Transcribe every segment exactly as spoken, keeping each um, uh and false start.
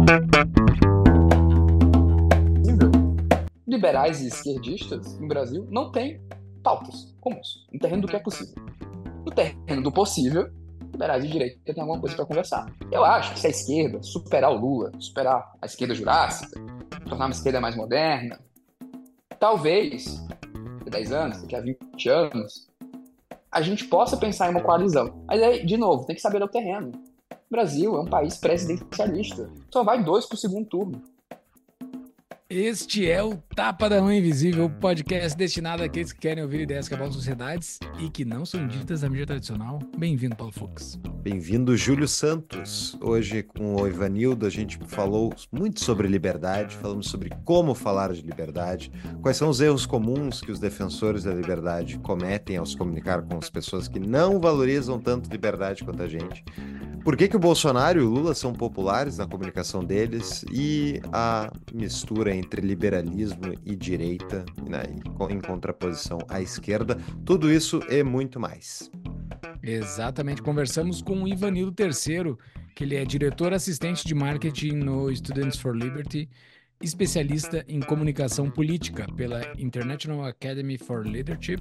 Liberais e esquerdistas no Brasil não têm pautas comuns, no terreno do que é possível. No terreno do possível, liberais e direita têm alguma coisa para conversar. Eu acho que se a esquerda superar o Lula, superar a esquerda jurássica, tornar uma esquerda mais moderna, talvez, daqui a dez anos, daqui a vinte anos, a gente possa pensar em uma coalizão. Mas aí, de novo, tem que saber o terreno. O Brasil é um país presidencialista. Só vai dois para o segundo turno. Este é o Tapa da Mão Invisível, podcast destinado àqueles que querem ouvir ideias que abalam sociedades e que não são ditas na mídia tradicional. Bem-vindo, Paulo Fux. Bem-vindo, Júlio Santos. Hoje, com o Ivanildo, a gente falou muito sobre liberdade, falamos sobre como falar de liberdade, quais são os erros comuns que os defensores da liberdade cometem ao se comunicar com as pessoas que não valorizam tanto liberdade quanto a gente. Por que que o Bolsonaro e o Lula são populares na comunicação deles e a mistura entre liberalismo e direita, né, em contraposição à esquerda, tudo isso e muito mais. Exatamente, conversamos com o Ivanildo Terceiro, que ele é diretor assistente de marketing no Students for Liberty, especialista em comunicação política pela International Academy for Leadership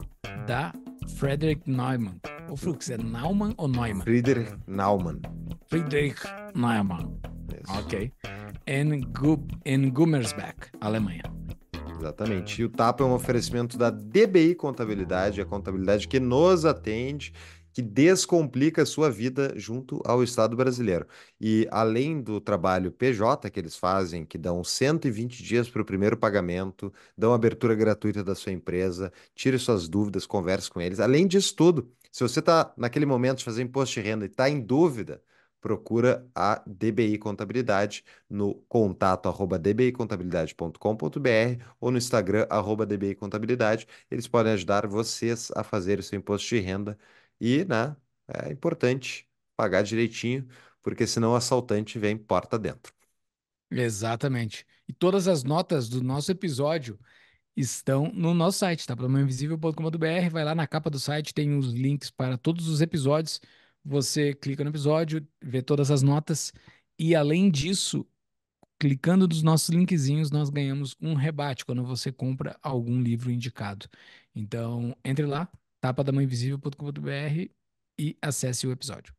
da Friedrich Naumann. O Flux, é Naumann ou Neumann? Friedrich Naumann. Friedrich Naumann. Isso. Ok. Em, Gu em Gummersbach, Alemanha. Exatamente. E o Tapa é um oferecimento da D B I Contabilidade, a contabilidade que nos atende, que descomplica a sua vida junto ao Estado brasileiro. E além do trabalho P J que eles fazem, que dão cento e vinte dias para o primeiro pagamento, dão abertura gratuita da sua empresa, tire suas dúvidas, converse com eles. Além disso tudo, se você está naquele momento de fazer imposto de renda e está em dúvida, procura a D B I Contabilidade no contato arroba d b i contabilidade ponto com ponto b r ou no Instagram arroba d b i contabilidade. Eles podem ajudar vocês a fazer o seu imposto de renda e, né, é importante pagar direitinho, porque senão o assaltante vem porta dentro. Exatamente. E todas as notas do nosso episódio estão no nosso site, tá? pela mão invisível ponto com ponto b r. Vai lá na capa do site, tem os links para todos os episódios. Você clica no episódio, vê todas as notas e, além disso, clicando nos nossos linkzinhos, nós ganhamos um rebate quando você compra algum livro indicado. Então, entre lá, tapa da mão invisível ponto com ponto b r e acesse o episódio.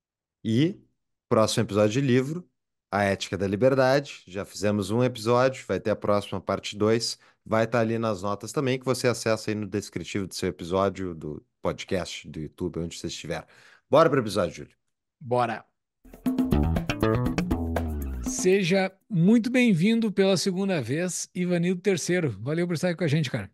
E próximo episódio de livro, A Ética da Liberdade. Já fizemos um episódio, vai ter a próxima parte dois. Vai estar ali nas notas também, que você acessa aí no descritivo do seu episódio, do podcast, do YouTube, onde você estiver. Bora para o episódio, Júlio. Bora! Seja muito bem-vindo pela segunda vez, Ivanildo Terceiro. Valeu por estar aqui com a gente, cara.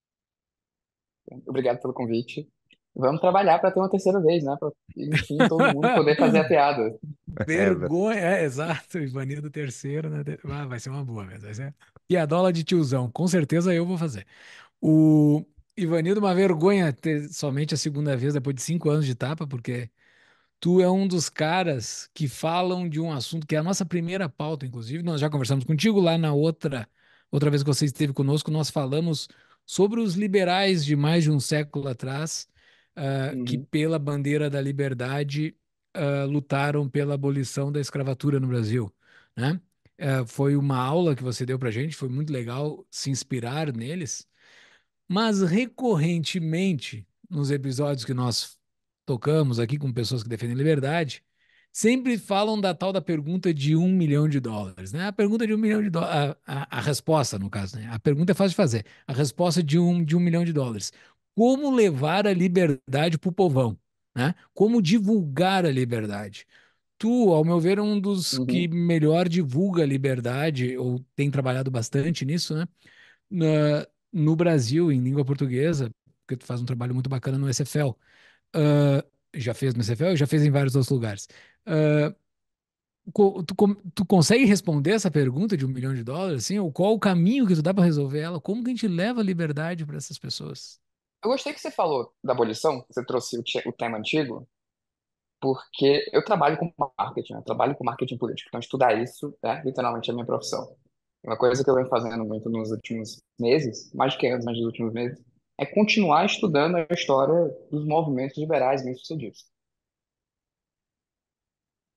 Obrigado pelo convite. Vamos trabalhar para ter uma terceira vez, né? Para, enfim, todo mundo poder fazer a piada. Vergonha, é, exato, Ivanildo Terceiro, né? Ah, vai ser uma boa mesmo. Vai ser piadola de tiozão. Com certeza eu vou fazer. O Ivanildo, uma vergonha ter somente a segunda vez depois de cinco anos de tapa, porque tu é um dos caras que falam de um assunto que é a nossa primeira pauta, inclusive. Nós já conversamos contigo lá na outra, outra vez que você esteve conosco, nós falamos sobre os liberais de mais de um século atrás, ah, que Uhum. pela bandeira da liberdade, ah, lutaram pela abolição da escravatura no Brasil, né? Ah, foi uma aula que você deu pra gente, foi muito legal se inspirar neles, mas recorrentemente, nos episódios que nós tocamos aqui com pessoas que defendem liberdade, sempre falam da tal da pergunta de um milhão de dólares, né? A pergunta de um milhão de dólares, a, a, a resposta, no caso, né? A pergunta é fácil de fazer. A resposta de um, de um milhão de dólares. Como levar a liberdade para o povão, né? Como divulgar a liberdade? Tu, ao meu ver, é um dos que Uhum. melhor divulga a liberdade, ou tem trabalhado bastante nisso, né? Na- no Brasil, em língua portuguesa, porque tu faz um trabalho muito bacana no S F L. Ah, já fez no S F L? Já fez em vários outros lugares. Ah, co- tu, com- tu consegue responder essa pergunta de um milhão de dólares, assim? Ou qual o caminho que tu dá para resolver ela? Como que a gente leva a liberdade para essas pessoas? Eu gostei que você falou da abolição, que você trouxe o, te- o tema antigo, porque eu trabalho com marketing, né? Eu trabalho com marketing político, então estudar isso é literalmente a minha profissão. Uma coisa que eu venho fazendo muito nos últimos meses, mais de que anos, mas nos últimos meses, é continuar estudando a história dos movimentos liberais bem-sucedidos.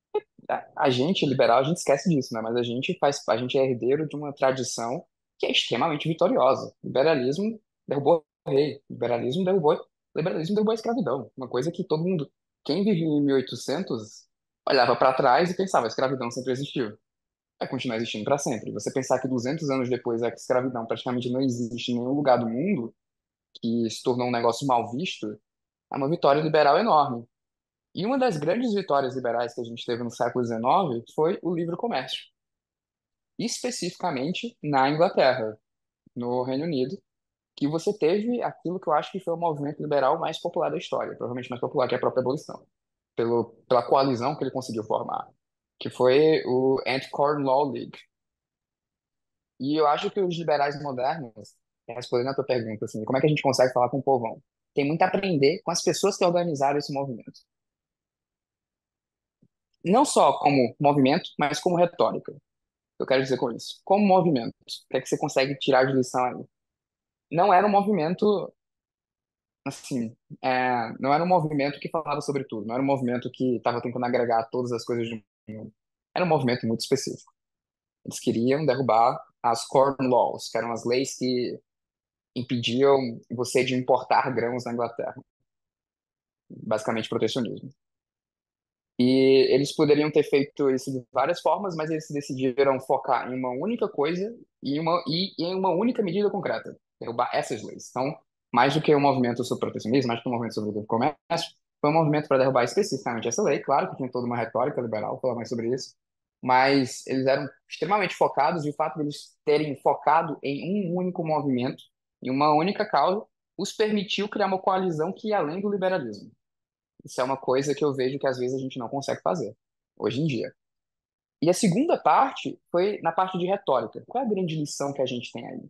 A, a gente, liberal, a gente esquece disso, né? Mas a gente faz, a gente é herdeiro de uma tradição que é extremamente vitoriosa. Liberalismo derrubou o rei, liberalismo derrubou, liberalismo derrubou a escravidão. Uma coisa que todo mundo, quem vivia em mil e oitocentos, olhava para trás e pensava, a escravidão sempre existiu. Vai continuar existindo para sempre. Você pensar que duzentos anos depois a escravidão praticamente não existe em nenhum lugar do mundo, que se tornou um negócio mal visto, é uma vitória liberal enorme. E uma das grandes vitórias liberais que a gente teve no século dezenove foi o livre comércio, especificamente na Inglaterra, no Reino Unido, que você teve aquilo que eu acho que foi o movimento liberal mais popular da história, provavelmente mais popular que a própria abolição, pelo, pela coalizão que ele conseguiu formar, que foi o Anti-Corn Law League. E eu acho que os liberais modernos, respondendo a tua pergunta, assim, como é que a gente consegue falar com o povão? Tem muito a aprender com as pessoas que organizaram esse movimento. Não só como movimento, mas como retórica. Eu quero dizer com isso. Como movimento, o que é que você consegue tirar de lição aí? Não era um movimento, assim, é, não era um movimento que falava sobre tudo, não era um movimento que estava tentando agregar todas as coisas do mundo. Era um movimento muito específico. Eles queriam derrubar as Corn Laws, que eram as leis que impediam você de importar grãos na Inglaterra. Basicamente protecionismo. E eles poderiam ter feito isso de várias formas, mas eles decidiram focar em uma única coisa e, uma, e, e em uma única medida concreta, derrubar essas leis. Então, mais do que um movimento sobre protecionismo, mais do que um movimento sobre o livre comércio, foi um movimento para derrubar especificamente essa lei. Claro que tinha toda uma retórica liberal, falar mais sobre isso, mas eles eram extremamente focados, e o fato de eles terem focado em um único movimento, em uma única causa, os permitiu criar uma coalizão que ia além do liberalismo. Isso é uma coisa que eu vejo que às vezes a gente não consegue fazer, hoje em dia. E a segunda parte foi na parte de retórica. Qual é a grande lição que a gente tem aí?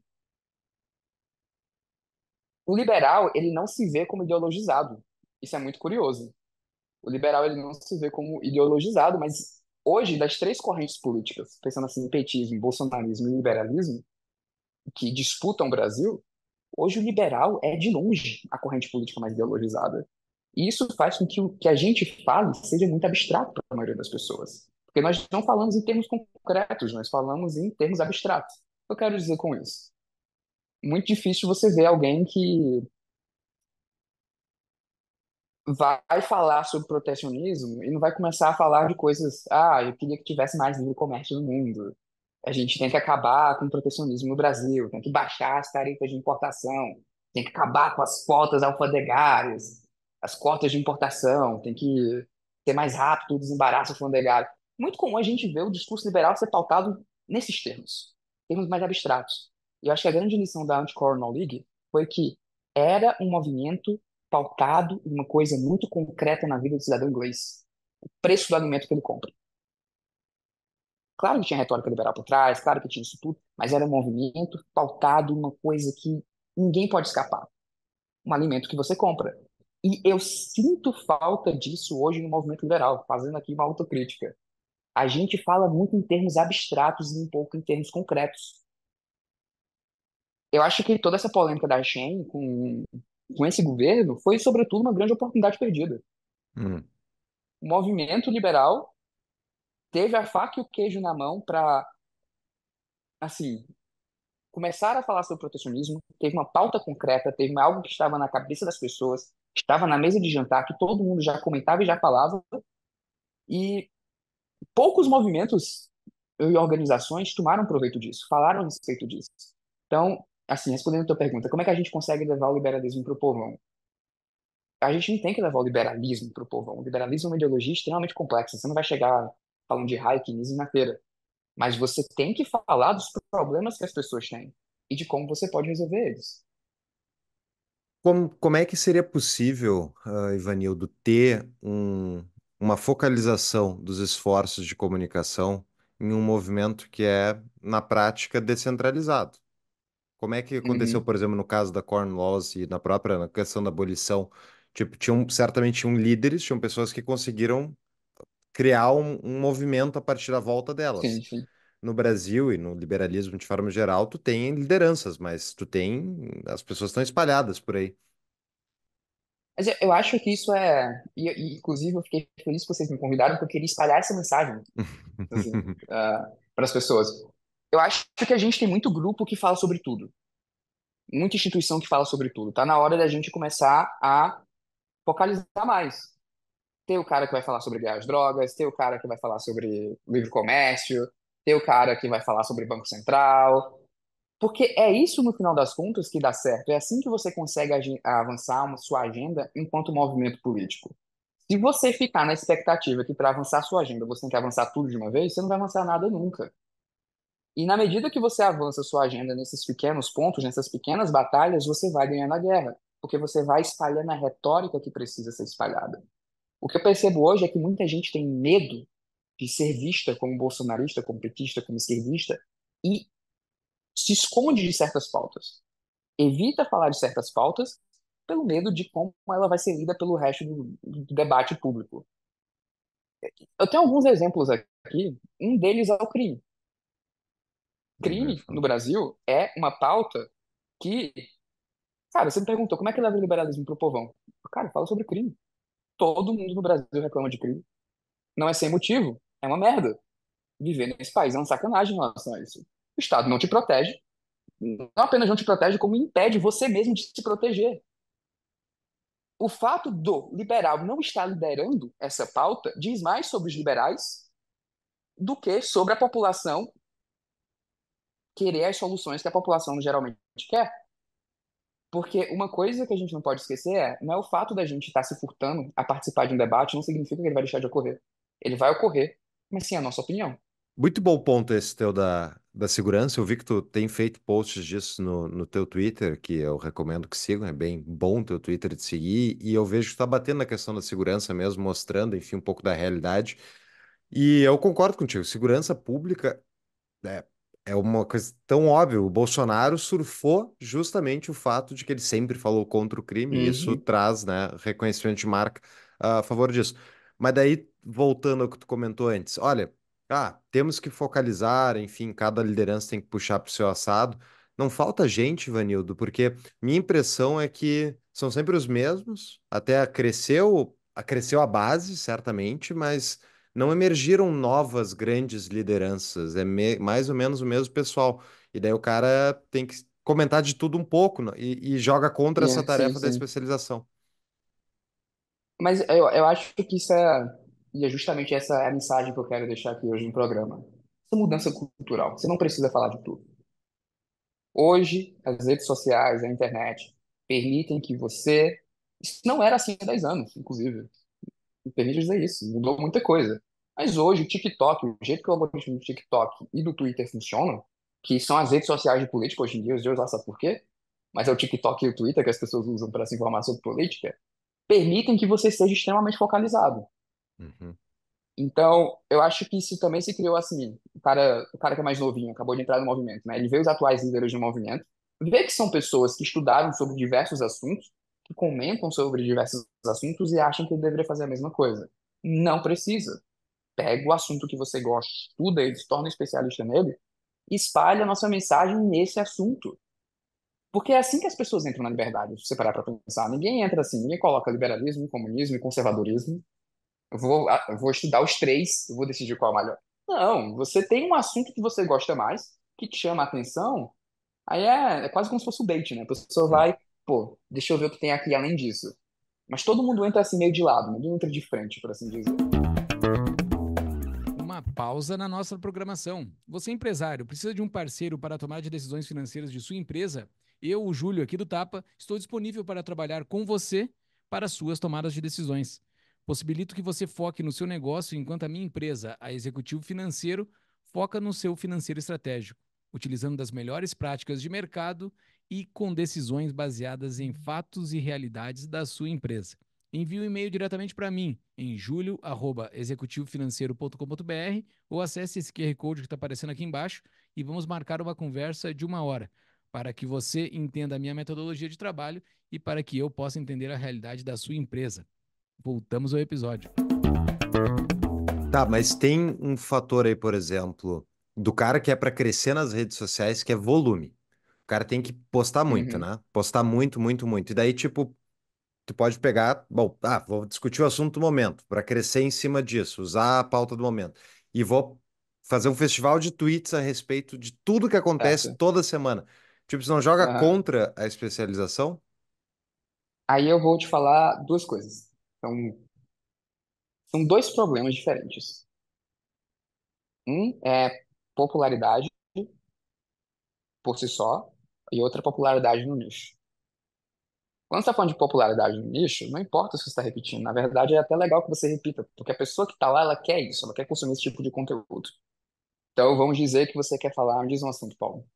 O liberal, ele não se vê como ideologizado. Isso é muito curioso. O liberal, ele não se vê como ideologizado, mas hoje, das três correntes políticas, pensando assim em petismo, bolsonarismo e liberalismo, que disputam o Brasil, hoje o liberal é, de longe, a corrente política mais ideologizada. E isso faz com que o que a gente fale seja muito abstrato para a maioria das pessoas. Porque nós não falamos em termos concretos, nós falamos em termos abstratos. O que eu quero dizer com isso? Muito difícil você ver alguém que vai falar sobre protecionismo e não vai começar a falar de coisas. Ah, eu queria que tivesse mais livre comércio no mundo. A gente tem que acabar com o protecionismo no Brasil, tem que baixar as tarifas de importação, tem que acabar com as cotas alfandegárias, as cotas de importação, tem que ser mais rápido o desembaraço alfandegário. Muito comum a gente ver o discurso liberal ser pautado nesses termos, termos mais abstratos. E eu acho que a grande lição da Anti-Cornell League foi que era um movimento pautado em uma coisa muito concreta na vida do cidadão inglês: o preço do alimento que ele compra. Claro que tinha retórica liberal por trás, claro que tinha isso tudo, mas era um movimento pautado em uma coisa que ninguém pode escapar: um alimento que você compra. E eu sinto falta disso hoje no movimento liberal, fazendo aqui uma autocrítica. A gente fala muito em termos abstratos e um pouco em termos concretos. Eu acho que toda essa polêmica da Shein com, com esse governo foi, sobretudo, uma grande oportunidade perdida. Hum. O movimento liberal teve a faca e o queijo na mão para, assim, começar a falar sobre protecionismo, teve uma pauta concreta, teve algo que estava na cabeça das pessoas, estava na mesa de jantar, que todo mundo já comentava e já falava, e poucos movimentos e organizações tomaram proveito disso, falaram a respeito disso. Então, assim, respondendo a tua pergunta, como é que a gente consegue levar o liberalismo para o povão? A gente não tem que levar o liberalismo para o povão. O liberalismo é uma ideologia extremamente complexa. Você não vai chegar falando de Hayek e Mises na feira. Mas você tem que falar dos problemas que as pessoas têm e de como você pode resolver eles. Como, como é que seria possível, ah, Ivanildo, ter um- uma focalização dos esforços de comunicação em um movimento que é, na prática, descentralizado? Como é que aconteceu, Uhum. por exemplo, no caso da Corn Laws e na própria na questão da abolição? Tipo, tinham, certamente tinham líderes, tinham pessoas que conseguiram criar um, um movimento a partir da volta delas. Sim, sim. No Brasil e no liberalismo de forma geral, tu tem lideranças, mas tu tem, as pessoas estão espalhadas por aí. Mas eu, eu acho que isso é. E, e, inclusive, eu fiquei feliz que vocês me convidaram, porque eu queria espalhar essa mensagem, assim, para as pessoas. Eu acho que a gente tem muito grupo que fala sobre tudo, muita instituição que fala sobre tudo. Tá na hora da gente começar a focalizar mais. Tem o cara que vai falar sobre guerra às drogas, tem o cara que vai falar sobre livre comércio, tem o cara que vai falar sobre Banco Central. Porque é isso, no final das contas, que dá certo. É assim que você consegue agi- avançar uma sua agenda enquanto movimento político. Se você ficar na expectativa que para avançar sua agenda você tem que avançar tudo de uma vez, você não vai avançar nada nunca. E na medida que você avança sua agenda nesses pequenos pontos, nessas pequenas batalhas, você vai ganhando a guerra. Porque você vai espalhando a retórica que precisa ser espalhada. O que eu percebo hoje é que muita gente tem medo de ser vista como bolsonarista, como petista, como esquerdista, e se esconde de certas pautas. Evita falar de certas pautas pelo medo de como ela vai ser lida pelo resto do, do debate público. Eu tenho alguns exemplos aqui. Um deles é o crime. Uhum. Crime no Brasil é uma pauta que, cara, você me perguntou como é que leva o liberalismo pro povão. Cara, fala sobre crime. Todo mundo no Brasil reclama de crime. Não é sem motivo. É uma merda. Viver nesse país é uma sacanagem em relação a isso. O Estado não te protege. Não apenas não te protege, como impede você mesmo de se proteger. O fato do liberal não estar liderando essa pauta diz mais sobre os liberais do que sobre a população querer as soluções que a população geralmente quer. Porque uma coisa que a gente não pode esquecer é, não é o fato da gente estar se furtando a participar de um debate, não significa que ele vai deixar de ocorrer. Ele vai ocorrer, mas sim a nossa opinião. Muito bom ponto esse teu da, da segurança. Eu vi que tu tem feito posts disso no, no teu Twitter, que eu recomendo que sigam. É bem bom teu Twitter de seguir. E eu vejo que tu tá batendo na questão da segurança mesmo, mostrando, enfim, um pouco da realidade. E eu concordo contigo. Segurança pública é, é uma coisa tão óbvia. O Bolsonaro surfou justamente o fato de que ele sempre falou contra o crime, e isso Uhum. traz, né, reconhecimento de marca a favor disso. Mas daí, voltando ao que tu comentou antes, olha, ah, temos que focalizar, enfim, cada liderança tem que puxar para o seu assado. Não falta gente, Vanildo, porque minha impressão é que são sempre os mesmos, até cresceu, cresceu a base, certamente, mas não emergiram novas grandes lideranças, é me- mais ou menos o mesmo pessoal. E daí o cara tem que comentar de tudo um pouco, né? e, e joga contra essa Yeah, sim, tarefa da sim. especialização. Mas eu, eu acho que isso é, e é justamente essa é a mensagem que eu quero deixar aqui hoje no programa. Essa mudança cultural. Você não precisa falar de tudo. Hoje, as redes sociais, a internet, permitem que você. Isso não era assim há dez anos, inclusive. Me permite dizer isso, mudou muita coisa. Mas hoje, o TikTok, o jeito que o algoritmo do TikTok e do Twitter funcionam, que são as redes sociais de política hoje em dia, os Deus lá sabe por quê, mas é o TikTok e o Twitter que as pessoas usam para se informar sobre política, permitem que você seja extremamente focalizado. Uhum. Então, eu acho que isso também se criou assim. O cara, o cara que é mais novinho, acabou de entrar no movimento, né? Ele vê os atuais líderes do movimento, vê que são pessoas que estudaram sobre diversos assuntos, que comentam sobre diversos assuntos e acham que ele deveria fazer a mesma coisa. Não precisa. Pega o assunto que você gosta, estuda ele, se torna especialista nele, e espalha a nossa mensagem nesse assunto. Porque é assim que as pessoas entram na liberdade, se você parar para pensar. Ninguém entra assim, ninguém coloca liberalismo, comunismo e conservadorismo. Eu vou, ah, eu vou estudar os três, eu vou decidir qual é o melhor. Não, você tem um assunto que você gosta mais, que te chama a atenção, aí é, é quase como se fosse o bait, né? A pessoa Uhum. vai, pô, deixa eu ver o que tem aqui além disso. Mas todo mundo entra assim meio de lado, ninguém entra de frente, por assim dizer. Uma pausa na nossa programação. Você, empresário, precisa de um parceiro para tomar de decisões financeiras de sua empresa? Eu, o Júlio, aqui do Tapa, estou disponível para trabalhar com você para suas tomadas de decisões. Possibilito que você foque no seu negócio enquanto a minha empresa, a Executivo Financeiro, foca no seu financeiro estratégico, utilizando das melhores práticas de mercado e com decisões baseadas em fatos e realidades da sua empresa. Envie um e-mail diretamente para mim em julio arroba executivo financeiro ponto com ponto br ou acesse esse Q R Code que está aparecendo aqui embaixo e vamos marcar uma conversa de uma hora para que você entenda a minha metodologia de trabalho e para que eu possa entender a realidade da sua empresa. Voltamos ao episódio. Tá, mas tem um fator aí, por exemplo, do cara que é para crescer nas redes sociais, que é volume. O cara tem que postar muito, Uhum. né? Postar muito, muito, muito. E daí, tipo, tu pode pegar, bom, ah, vou discutir o assunto do momento, para crescer em cima disso, usar a pauta do momento. E vou fazer um festival de tweets a respeito de tudo que acontece certo? toda semana. Tipo, você não joga Aham. contra a especialização? Aí eu vou te falar duas coisas. Então, são dois problemas diferentes. Um é popularidade por si só, e outra popularidade no nicho. Quando você está falando de popularidade no nicho, não importa se você está repetindo. Na verdade, é até legal que você repita, porque a pessoa que está lá, ela quer isso, ela quer consumir esse tipo de conteúdo. Então, vamos dizer que você quer falar, diz um assunto, Paulo.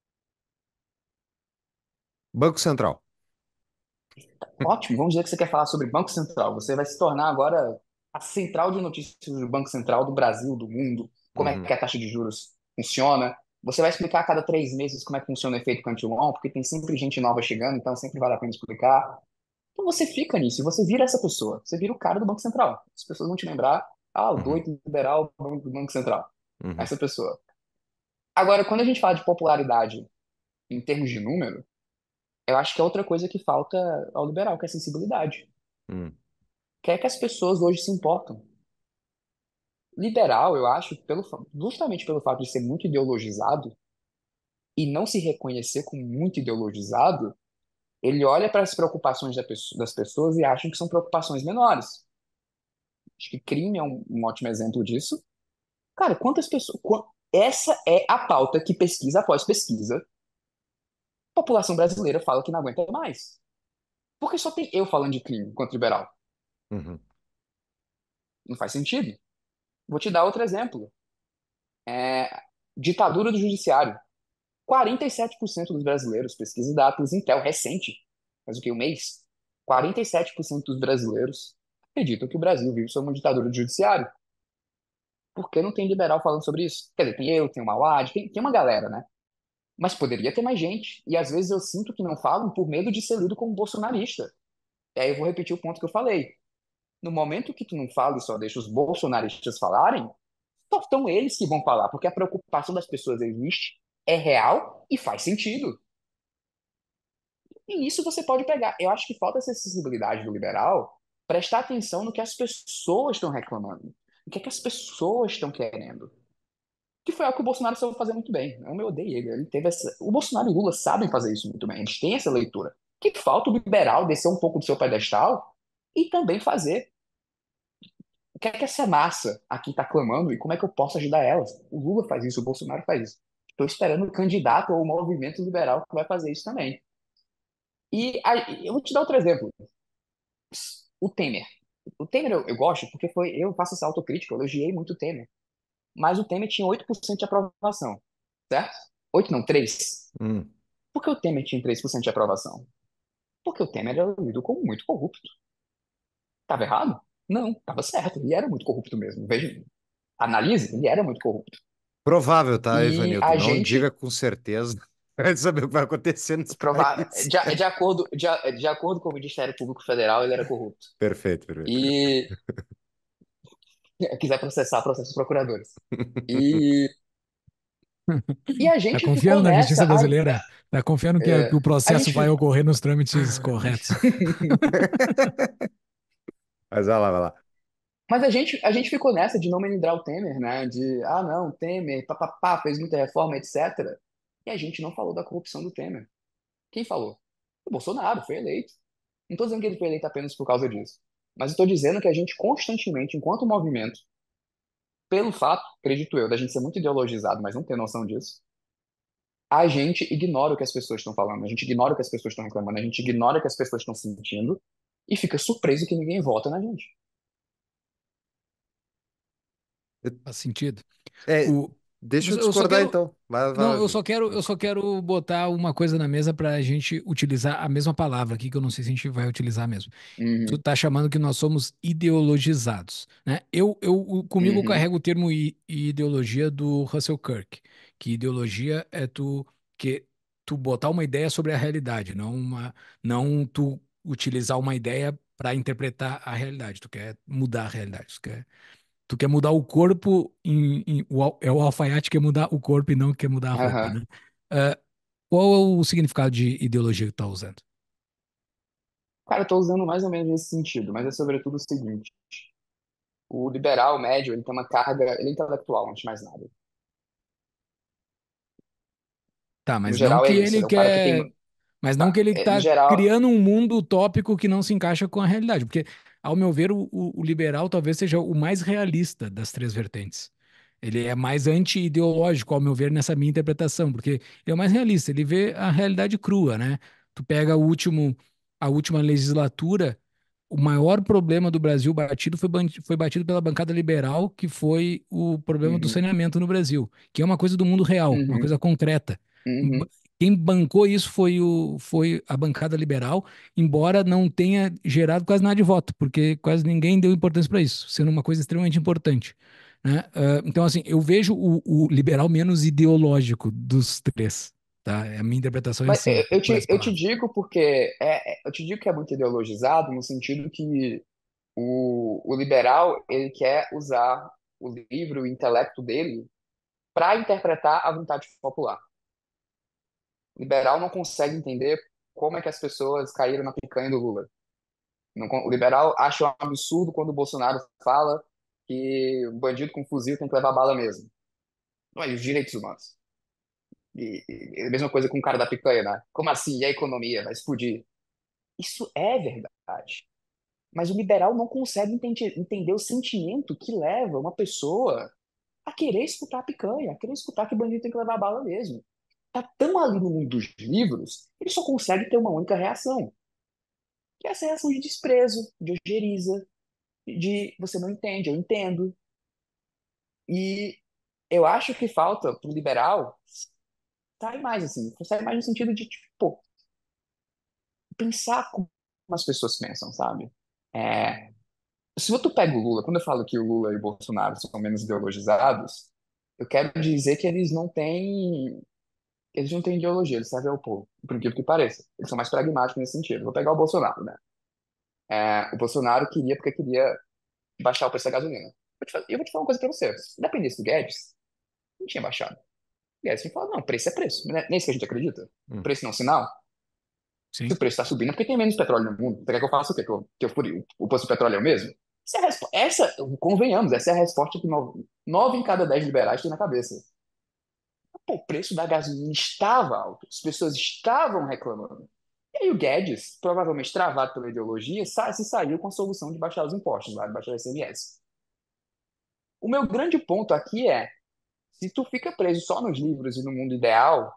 Banco Central. Ótimo, vamos dizer que você quer falar sobre Banco Central. Você vai se tornar agora a central de notícias do Banco Central do Brasil, do mundo, como é que Uhum, a taxa de juros funciona. Você vai explicar a cada três meses como é que funciona o efeito Cantillon, porque tem sempre gente nova chegando, então sempre vale a pena explicar. Então você fica nisso, e você vira essa pessoa. Você vira o cara do Banco Central. As pessoas vão te lembrar, ah, o uhum, doido liberal do Banco Central. uhum, Essa pessoa. Agora, quando a gente fala de popularidade em termos de número, eu acho que é outra coisa que falta ao liberal, que é a sensibilidade. uhum, Que é que as pessoas hoje se importam. Liberal, eu acho, pelo, fa- justamente pelo fato de ser muito ideologizado e não se reconhecer como muito ideologizado, ele olha para as preocupações da pesso- das pessoas e acha que são preocupações menores. Acho que crime é um, um ótimo exemplo disso. Cara, quantas pessoas. qua- Essa é a pauta que pesquisa após pesquisa, a população brasileira fala que não aguenta mais. Porque só tem eu falando de crime enquanto liberal. uhum. Não faz sentido. Vou te dar outro exemplo. É, ditadura do judiciário. quarenta e sete por cento dos brasileiros, pesquisa da Atlas Intel recente, faz o que, um mês? quarenta e sete por cento dos brasileiros acreditam que o Brasil vive sob uma ditadura do judiciário. Por que não tem liberal falando sobre isso? Quer dizer, tem eu, tem o Mauad, tem, tem uma galera, né? Mas poderia ter mais gente. E às vezes eu sinto que não falam por medo de ser lido como bolsonarista. E aí eu vou repetir o ponto que eu falei. No momento que tu não fala e só deixa os bolsonaristas falarem, só são eles que vão falar, porque a preocupação das pessoas existe, é real e faz sentido. E nisso você pode pegar. Eu acho que falta essa sensibilidade do liberal prestar atenção no que as pessoas estão reclamando, no que, é que as pessoas estão querendo. Que foi algo que o Bolsonaro soube fazer muito bem. Eu me odeio ele. Ele teve essa... O Bolsonaro e o Lula sabem fazer isso muito bem. Eles têm essa leitura. O que falta o liberal descer um pouco do seu pedestal e também fazer. O que é que essa massa aqui está clamando e como é que eu posso ajudar elas? O Lula faz isso, o Bolsonaro faz isso. Estou esperando o candidato ou o movimento liberal que vai fazer isso também. E aí, eu vou te dar outro exemplo. O Temer. O Temer eu, eu gosto porque foi, eu faço essa autocrítica, eu elogiei muito o Temer. Mas o Temer tinha oito por cento de aprovação, certo? Oito não, três. Hum. Por que o Temer tinha três por cento de aprovação? Porque o Temer era lido como muito corrupto. Tava errado? Não, tava certo. Ele era muito corrupto mesmo. Veja, analise, ele era muito corrupto. Provável, tá, E Ivanildo? a Não diga gente, com certeza. Vai saber o que vai acontecer nesse provar, país. de, de acordo, de, de acordo com o Ministério Público Federal, ele era corrupto. Perfeito, perfeito, perfeito. E quiser processar, processa os procuradores. E, e a Tá gente confiando ficou na nessa. justiça Ai, brasileira? Tá confiando que, a- que é, o a processo gente vai ficou. ocorrer nos trâmites corretos? Mas vai lá, vai lá. Mas a gente, a gente ficou nessa de não melindrar o Temer, né? De, ah, não, Temer, papapá, fez muita reforma, etcétera. E a gente não falou da corrupção do Temer. Quem falou? O Bolsonaro, foi eleito. Não estou dizendo que ele foi eleito apenas por causa disso. Mas estou dizendo que a gente constantemente, enquanto movimento, pelo fato, acredito eu, da gente ser muito ideologizado, mas não ter noção disso, a gente ignora o que as pessoas estão falando, a gente ignora o que as pessoas estão reclamando, a gente ignora o que as pessoas estão sentindo e fica surpreso que ninguém vota na gente. Faz sentido. É, O, deixa eu eu só discordar quero. então. Vai, vai Não, lá, eu Vini. só quero, eu só quero botar uma coisa na mesa para a gente utilizar a mesma palavra aqui, que eu não sei se a gente vai utilizar mesmo. Tu Uhum, tá chamando que nós somos ideologizados, né? Eu, eu o- comigo eu uhum, carrego o termo i- ideologia do Russell Kirk, que ideologia é tu que tu botar uma ideia sobre a realidade, não uma, não tu utilizar uma ideia para interpretar a realidade. Tu quer mudar a realidade, tu quer, tu quer mudar o corpo em, em- o, al- é o alfaiate que quer mudar o corpo e não quer mudar a roupa, aham. né? Ah, qual é o significado de ideologia que tu tá usando? Cara, eu tô usando mais ou menos nesse sentido, mas é sobretudo o seguinte: o liberal médio, ele tem uma carga, ele é intelectual, antes de mais nada. Tá, No mas não geral é que isso, ele ele é o cara que quer. tem. Mas não que Tá, ele é, no está geral. criando um mundo utópico que não se encaixa com a realidade. Porque, ao meu ver, o, o- o liberal talvez seja o mais realista das três vertentes. Ele é mais anti-ideológico, ao meu ver, nessa minha interpretação, porque ele é o mais realista, ele vê a realidade crua, né? Tu pega o último, a última legislatura, o maior problema do Brasil batido foi, ban- foi batido pela bancada liberal, que foi o problema do Uhum, saneamento no Brasil, que é uma coisa do mundo real, uma uhum, coisa concreta. uhum. Quem bancou isso foi, o, foi a bancada liberal, embora não tenha gerado quase nada de voto, porque quase ninguém deu importância para isso, sendo uma coisa extremamente importante, né? Ah, então, assim, eu vejo o, o liberal menos ideológico dos três, tá? É a minha interpretação é Mas assim, eu eu com te, essa eu te palavra. digo porque é, é- eu te digo que é muito ideologizado no sentido que o, o liberal ele quer usar o livro, o intelecto dele para interpretar a vontade popular. O liberal não consegue entender como é que as pessoas caíram na picanha do Lula. Não con- o liberal acha um absurdo quando o Bolsonaro fala que o bandido com fuzil tem que levar bala mesmo. Não é os direitos humanos. E, e- e a mesma coisa com o cara da picanha, né? Como assim? E a economia vai explodir? Isso é verdade. Mas o liberal não consegue entender, entender o sentimento que leva uma pessoa a querer escutar a picanha, a querer escutar que bandido tem que levar bala mesmo. Tá tão ali no mundo dos livros, ele só consegue ter uma única reação, que é essa reação de desprezo, de ojeriza, de você não entende, eu entendo. E eu acho que falta pro liberal sair mais assim, sair mais no sentido de, tipo, pô, pensar como as pessoas pensam, sabe? É, se tu pega o Lula, quando eu falo que o Lula e o Bolsonaro são menos ideologizados, eu quero dizer que eles não têm, eles não têm ideologia, eles servem ao povo, por incrível que pareça. Eles são mais pragmáticos nesse sentido. Vou pegar o Bolsonaro, né? É, o Bolsonaro queria porque queria baixar o preço da gasolina. Vou te fa- Eu vou te falar uma coisa pra você. Se dependesse do Guedes, não tinha baixado. O Guedes tinha falado, não, preço é preço. Não é nem isso que a gente acredita. Hum. Preço não é um sinal. Se Sim. o preço está subindo é porque tem menos petróleo no mundo. Você quer que eu faça o quê? Que eu, que eu fure o posto de petróleo é o mesmo? Essa, é a respo- essa, convenhamos, essa é a resposta que nove, nove em cada dez liberais têm na cabeça. Pô, o preço da gasolina estava alto, as pessoas estavam reclamando. E aí o Guedes, provavelmente travado pela ideologia, sa- se saiu com a solução de baixar os impostos, lá, de baixar o I C M S. O meu grande ponto aqui é, se tu fica preso só nos livros e no mundo ideal,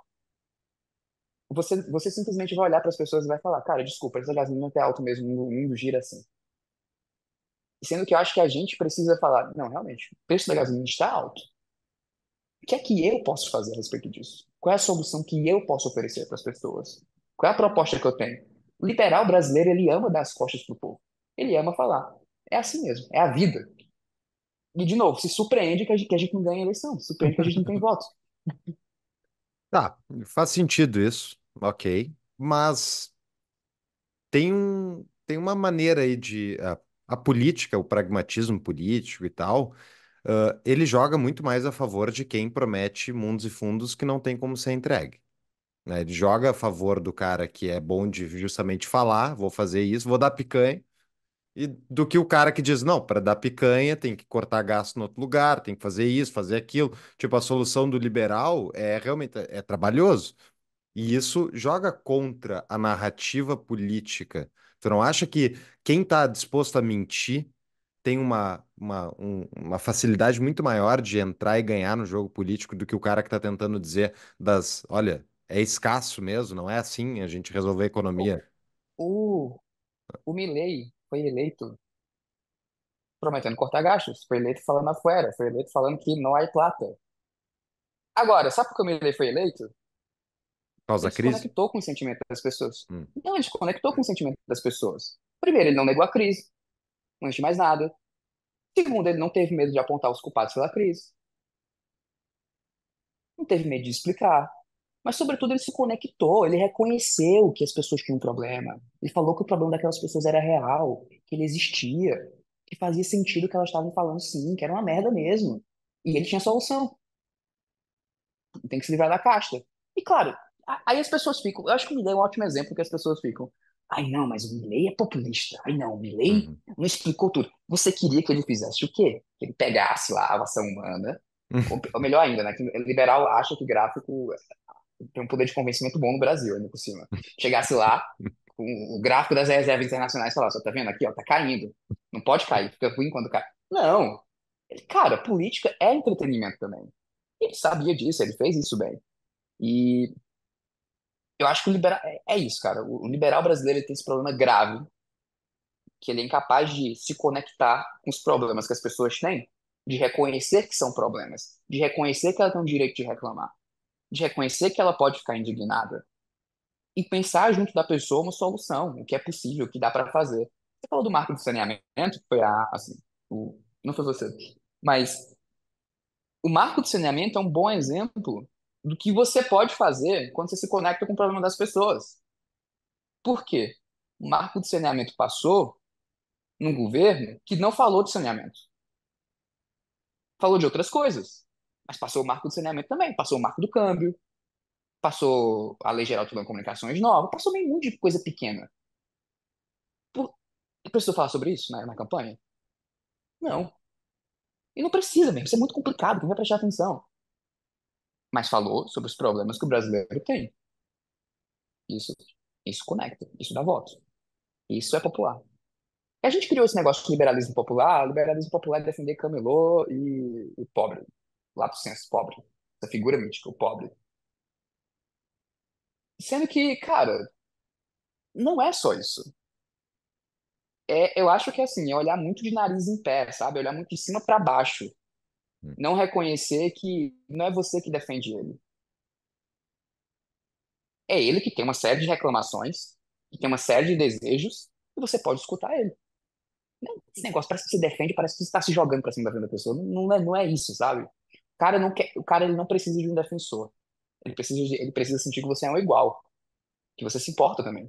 você, você simplesmente vai olhar para as pessoas e vai falar, cara, desculpa, essa gasolina é alto mesmo, o mundo gira assim. Sendo que eu acho que a gente precisa falar, não, realmente, o preço da gasolina está alto. O que é que eu posso fazer a respeito disso? Qual é a solução que eu posso oferecer para as pessoas? Qual é a proposta que eu tenho? O liberal brasileiro, ele ama dar as costas pro povo. Ele ama falar. É assim mesmo, é a vida. E, de novo, se surpreende que a gente, que a gente não ganha eleição, se surpreende que a gente não tem voto. Tá, faz sentido isso, ok. Mas tem um, tem uma maneira aí de. A, a política, o pragmatismo político e tal, ah, ele joga muito mais a favor de quem promete mundos e fundos que não tem como ser entregue. Né? Ele joga a favor do cara que é bom de justamente falar, vou fazer isso, vou dar picanha, e do que o cara que diz, não, para dar picanha tem que cortar gasto no outro lugar, tem que fazer isso, fazer aquilo. Tipo, a solução do liberal é realmente é trabalhoso. E isso joga contra a narrativa política. Tu não acha que quem está disposto a mentir tem uma, uma, um- uma facilidade muito maior de entrar e ganhar no jogo político do que o cara que está tentando dizer das, olha, é escasso mesmo, não é assim a gente resolver a O, economia. o, o Milei foi eleito prometendo cortar gastos, foi eleito falando afuera, foi eleito falando que não há plata. Agora, sabe por que o Milei foi eleito? Por causa Ele da se crise? conectou com o sentimento das pessoas. Hum. Não, ele se conectou com o sentimento das pessoas. Primeiro, ele não negou a crise, antes de mais nada. Segundo, ele não teve medo de apontar os culpados pela crise. Não teve medo de explicar. Mas, sobretudo, ele se conectou, ele reconheceu que as pessoas tinham um problema. Ele falou que o problema daquelas pessoas era real, que ele existia, que fazia sentido o que elas estavam falando sim, que era uma merda mesmo. E ele tinha solução. Tem que se livrar da casta. E, claro, a- aí as pessoas ficam. Eu acho que me deu um ótimo exemplo que as pessoas ficam. Ai, não, mas o Milei é populista. Ai, não, o Milei Uhum. não explicou tudo. Você queria que ele fizesse o quê? Que ele pegasse lá a ação humana, ou, ou melhor ainda, né? Que o liberal acha que gráfico tem um poder de convencimento bom no Brasil, ainda por cima. Chegasse lá, com o gráfico das reservas internacionais, e falasse, ó, tá vendo aqui, ó, tá caindo. Não pode cair, fica ruim quando cai. Não. Ele, cara, política é entretenimento também. Ele sabia disso, ele fez isso bem. E eu acho que o liberal é é isso, cara. O o liberal brasileiro ele tem esse problema grave, que ele é incapaz de se conectar com os problemas que as pessoas têm, de reconhecer que são problemas, de reconhecer que ela tem o direito de reclamar, de reconhecer que ela pode ficar indignada e pensar junto da pessoa uma solução, o que é possível, o que dá para fazer. Você falou do marco do saneamento, que foi a, assim, o, não foi você, mas o marco do saneamento é um bom exemplo do que você pode fazer quando você se conecta com o problema das pessoas. Por quê? O marco de saneamento passou num governo que não falou de saneamento. Falou de outras coisas. Mas passou o marco de saneamento também. Passou o marco do câmbio, passou a Lei Geral de Telecomunicações nova, passou meio monte de coisa pequena. Por... A pessoa falar sobre isso na, na campanha? Não. E não precisa mesmo. Isso é muito complicado. Quem vai prestar atenção? Mas falou sobre os problemas que o brasileiro tem. Isso, isso conecta. Isso dá voto. Isso é popular. A gente criou esse negócio de liberalismo popular. Liberalismo popular é defender camelô e, e pobre. Lato senso, pobre. Essa figura mítica, o pobre. Sendo que, cara, não é só isso. É, eu acho que assim, é olhar muito de nariz em pé, sabe? Olhar muito de cima para baixo. Não reconhecer que não é você que defende ele. É ele que tem uma série de reclamações, que tem uma série de desejos, e você pode escutar ele. Não, esse negócio parece que você defende, parece que você está se jogando para cima da vida da pessoa. Não, não é, não é isso, sabe? O cara não quer, o cara ele não precisa de um defensor. Ele precisa, de- ele precisa sentir que você é um igual, que você se importa também.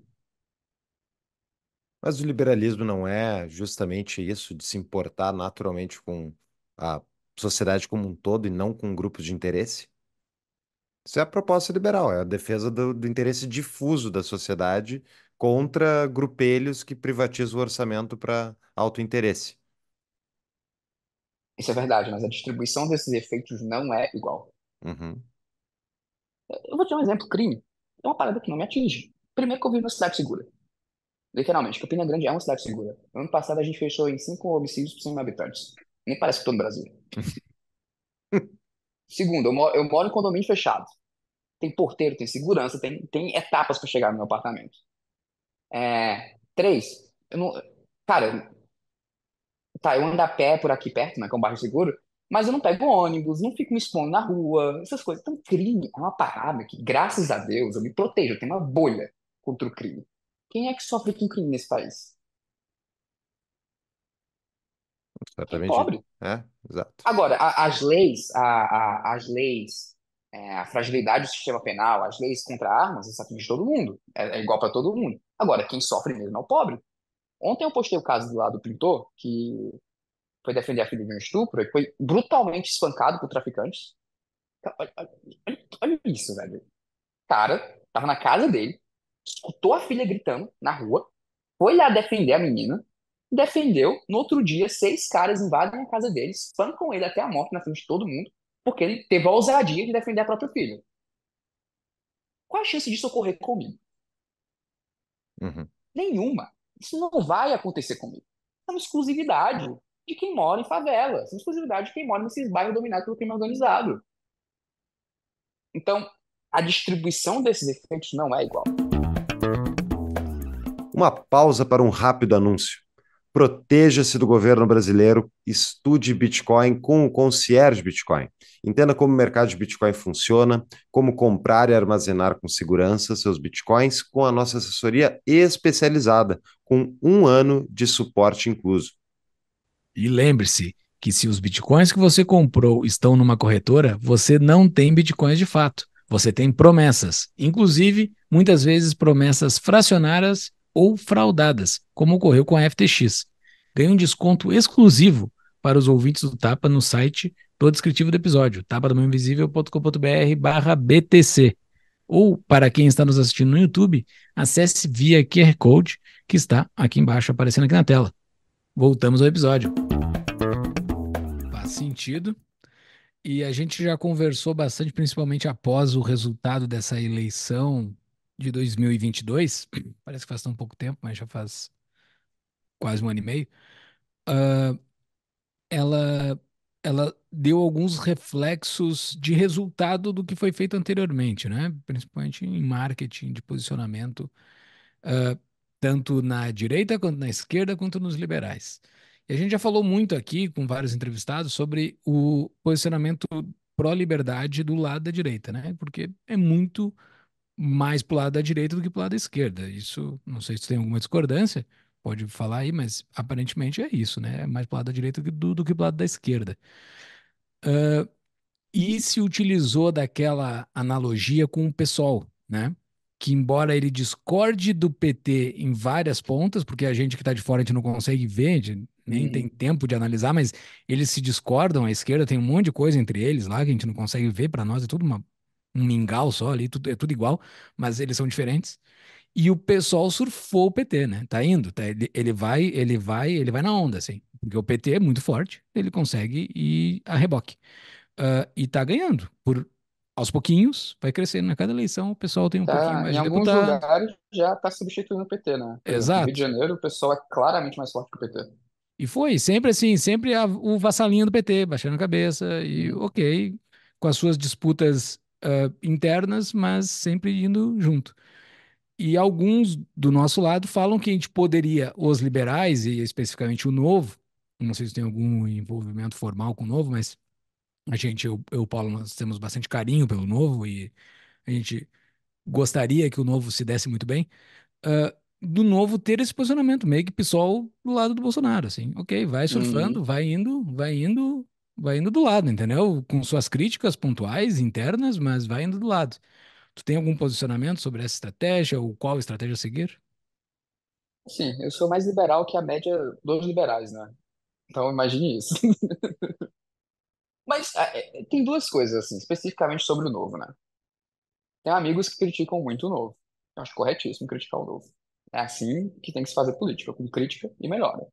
Mas o liberalismo não é justamente isso, de se importar naturalmente com a sociedade como um todo e não com grupos de interesse? Isso é a proposta liberal, é a defesa do, do interesse difuso da sociedade contra grupelhos que privatizam o orçamento para alto interesse. Isso é verdade, mas a distribuição desses efeitos não é igual. Uhum. Eu vou te dar um exemplo, crime. É uma parada que não me atinge. Primeiro que eu vivo numa cidade segura. Literalmente, Campina Grande é uma cidade segura. Ano passado a gente fechou em cinco homicídios por cem mil habitantes. Nem parece que estou no Brasil. Segundo, eu moro, eu moro em condomínio fechado. Tem porteiro, tem segurança, tem, tem etapas para chegar no meu apartamento. É, três, eu não, cara, tá, eu ando a pé por aqui perto, né, que é um bairro seguro, mas eu não pego ônibus, não fico me expondo na rua, essas coisas. Então, crime é uma parada que, graças a Deus, eu me protejo, eu tenho uma bolha contra o crime. Quem é que sofre com crime nesse país? Quem é Certamente. pobre. É, exato. Agora, a- as leis, a, a- as leis, é, a fragilidade do sistema penal, as leis contra armas, isso atinge todo mundo. É, é igual para todo mundo. Agora, quem sofre mesmo é o pobre. Ontem eu postei o caso lá do pintor, que foi defender a filha de um estupro e foi brutalmente espancado por traficantes. Olha, olha- olha- olha isso, velho. O cara tava na casa dele, escutou a filha gritando na rua, foi lá defender a menina, defendeu. No outro dia, seis caras invadem a casa dele, espancam ele até a morte na frente de todo mundo, porque ele teve a ousadia de defender a própria filha. Qual a chance disso ocorrer comigo? Uhum. Nenhuma. Isso não vai acontecer comigo. É uma exclusividade de quem mora em favela. É uma exclusividade de quem mora nesses bairros dominados pelo crime organizado. Então, a distribuição desses efeitos não é igual. Uma pausa para um rápido anúncio. Proteja-se do governo brasileiro, estude Bitcoin com o Concierge Bitcoin. Entenda como o mercado de Bitcoin funciona, como comprar e armazenar com segurança seus Bitcoins com a nossa assessoria especializada, com um ano de suporte incluso. E lembre-se que se os bitcoins que você comprou estão numa corretora, você não tem bitcoins de fato. Você tem promessas, inclusive muitas vezes promessas fracionárias ou fraudadas, como ocorreu com a F T X. Ganhe um desconto exclusivo para os ouvintes do Tapa no site do descritivo do episódio, tapadomainvisível ponto com ponto br barra B T C. Ou, para quem está nos assistindo no YouTube, acesse via Q R Code que está aqui embaixo, aparecendo aqui na tela. Voltamos ao episódio. Faz sentido. E a gente já conversou bastante, principalmente após o resultado dessa eleição de dois mil e vinte e dois. Parece que faz tão pouco tempo, mas já faz quase um ano e meio. Ah, ela, ela deu alguns reflexos de resultado do que foi feito anteriormente, né? Principalmente em marketing de posicionamento, ah, tanto na direita quanto na esquerda, quanto nos liberais. E a gente já falou muito aqui com vários entrevistados sobre o posicionamento pró-liberdade do lado da direita, né? Porque é muito mais pro lado da direita do que pro lado da esquerda. Isso, não sei se tem alguma discordância, pode falar aí, mas aparentemente é isso, né? É mais pro lado da direita do, do do que pro lado da esquerda. E se utilizou daquela analogia com o PSOL, né? Que embora ele discorde do P T em várias pontas, porque a gente que está de fora a gente não consegue ver, a gente nem tem Uhum. tempo de analisar, mas eles se discordam, a esquerda tem um monte de coisa entre eles lá que a gente não consegue ver, para nós é tudo uma, um mingau só ali, tudo, é tudo igual, mas eles são diferentes. E o pessoal surfou o P T, né? Tá indo, tá, ele, ele vai, ele vai, ele vai na onda, assim, porque o P T é muito forte, ele consegue ir a reboque. Ah, e tá ganhando. Por, aos pouquinhos, vai crescendo. A cada eleição, o pessoal tem um pouquinho Tá, mais em de alguns deputado. lugares já está substituindo o P T, né? Por exemplo, no Rio de Exato. Janeiro, o pessoal é claramente mais forte que o P T. E foi sempre assim, sempre a- o vassalinho do P T, baixando a cabeça e Uhum. ok, com as suas disputas ah, internas, mas sempre indo junto. E alguns do nosso lado falam que a gente poderia, os liberais, e especificamente o Novo, não sei se tem algum envolvimento formal com o Novo, mas a gente, eu, eu e o Paulo, nós temos bastante carinho pelo Novo e a gente gostaria que o Novo se desse muito bem, ah, do Novo ter esse posicionamento, meio que PSOL do lado do Bolsonaro, assim, ok, vai surfando, Uhum. vai indo, vai indo, vai indo do lado, entendeu? Com suas críticas pontuais, internas, mas vai indo do lado. Tu tem algum posicionamento sobre essa estratégia ou qual estratégia seguir? Sim, eu sou mais liberal que a média dos liberais, né? Então imagine isso. Mas é, é, tem duas coisas, assim, especificamente sobre o novo, né? Tem amigos que criticam muito o novo. Eu acho corretíssimo criticar o novo. É assim que tem que se fazer política, com crítica e melhora.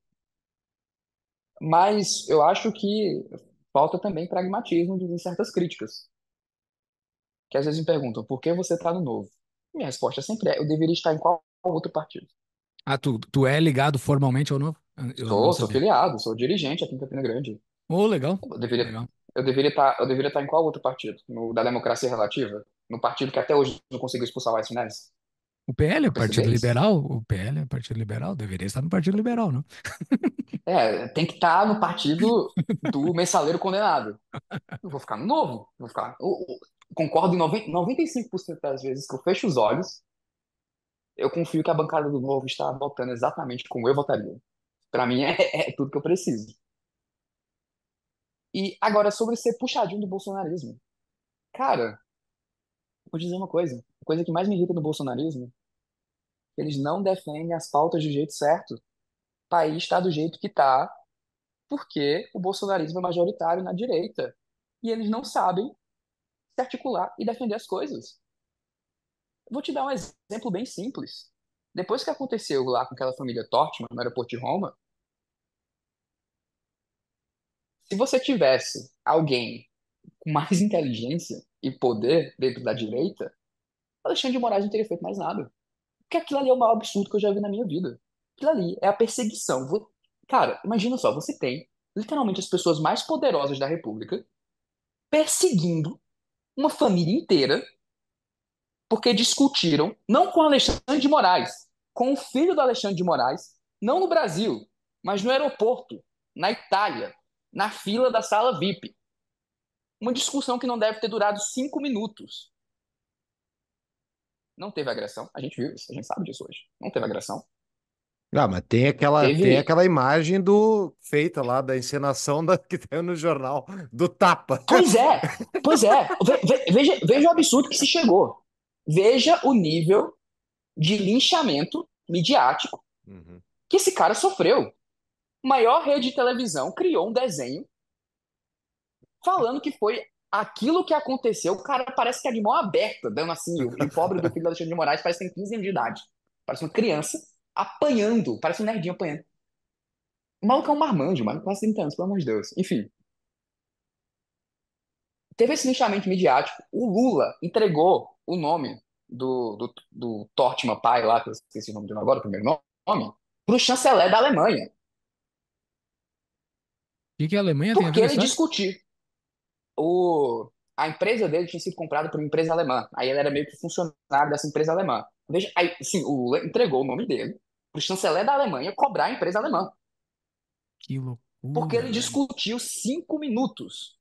Mas eu acho que falta também pragmatismo em certas críticas. Que às vezes me perguntam, por que você está no novo? Minha resposta sempre é, eu deveria estar em qual outro partido? Ah, tu, tu é ligado formalmente ao Novo? Eu não Sou, sou sabia. filiado, sou dirigente aqui em Campina Grande. Oh, legal, Eu deveria, legal. eu deveria estar, eu deveria estar em qual outro partido? No da democracia relativa? No partido que até hoje não conseguiu expulsar o Aécio Neves? O P L é Pra perceber Partido isso? Liberal? O P L é Partido Liberal? Deveria estar no Partido Liberal, não? É, tem que estar no partido do mensaleiro condenado. Eu vou ficar no novo. Vou ficar. Eu, eu concordo em noventa noventa e cinco por cento das vezes que eu fecho os olhos, eu confio que a bancada do novo está votando exatamente como eu votaria. Pra mim é, é tudo que eu preciso. E agora, sobre ser puxadinho do bolsonarismo. Cara, vou dizer uma coisa. A coisa que mais me irrita no bolsonarismo, eles não defendem as pautas do jeito certo. O país está do jeito que está, porque o bolsonarismo é majoritário na direita. E eles não sabem se articular e defender as coisas. Vou te dar um exemplo bem simples. Depois que aconteceu lá com aquela família Tortman no aeroporto de Roma, se você tivesse alguém com mais inteligência e poder dentro da direita, Alexandre de Moraes não teria feito mais nada. Porque aquilo ali é o maior absurdo que eu já vi na minha vida. Aquilo ali é a perseguição. Vo- Cara, imagina só, você tem literalmente as pessoas mais poderosas da República perseguindo uma família inteira porque discutiram, não com Alexandre de Moraes, com o filho do Alexandre de Moraes, não no Brasil, mas no aeroporto, na Itália, na fila da sala V I P. Uma discussão que não deve ter durado cinco minutos. Não teve agressão, a gente viu isso, a gente sabe disso hoje. Não teve agressão. Ah, mas tem aquela, tem Teve. aquela imagem do feita lá da encenação da, que tem no jornal do tapa. Pois é, pois é. Ve- ve- Veja, veja o absurdo que se chegou. Veja o nível de linchamento midiático Uhum. que esse cara sofreu. Maior rede de televisão criou um desenho falando que foi aquilo que aconteceu, o cara parece que é de mão aberta, dando assim, o, e o pobre do filho do Alexandre de Moraes parece que tem quinze anos de idade. Parece uma criança apanhando, parece um nerdinho apanhando. O maluco é um marmanjo, mano, quase trinta anos, pelo amor de Deus. Enfim, teve esse linchamento midiático. O Lula entregou o nome do, do, do Tortman pai lá, que eu esqueci o nome dele agora, o primeiro nome, pro chanceler da Alemanha. O que que a Alemanha tem a Porque ver com a ele história? discutiu. O, a empresa dele tinha sido comprada por uma empresa alemã. Aí ele era meio que funcionário dessa empresa alemã. Veja, aí, sim, o Lula entregou o nome dele pro chanceler da Alemanha cobrar a empresa alemã. Que Porque loucura, ele velho. discutiu cinco minutos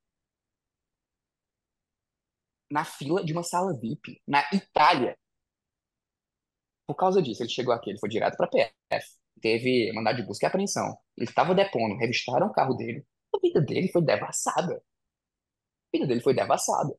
na fila de uma sala V I P na Itália. Por causa disso, ele chegou aqui, ele foi direto para P F, teve mandado de busca e apreensão. Ele estava depondo, revistaram o carro dele. A vida dele foi devassada. A vida dele foi devassada.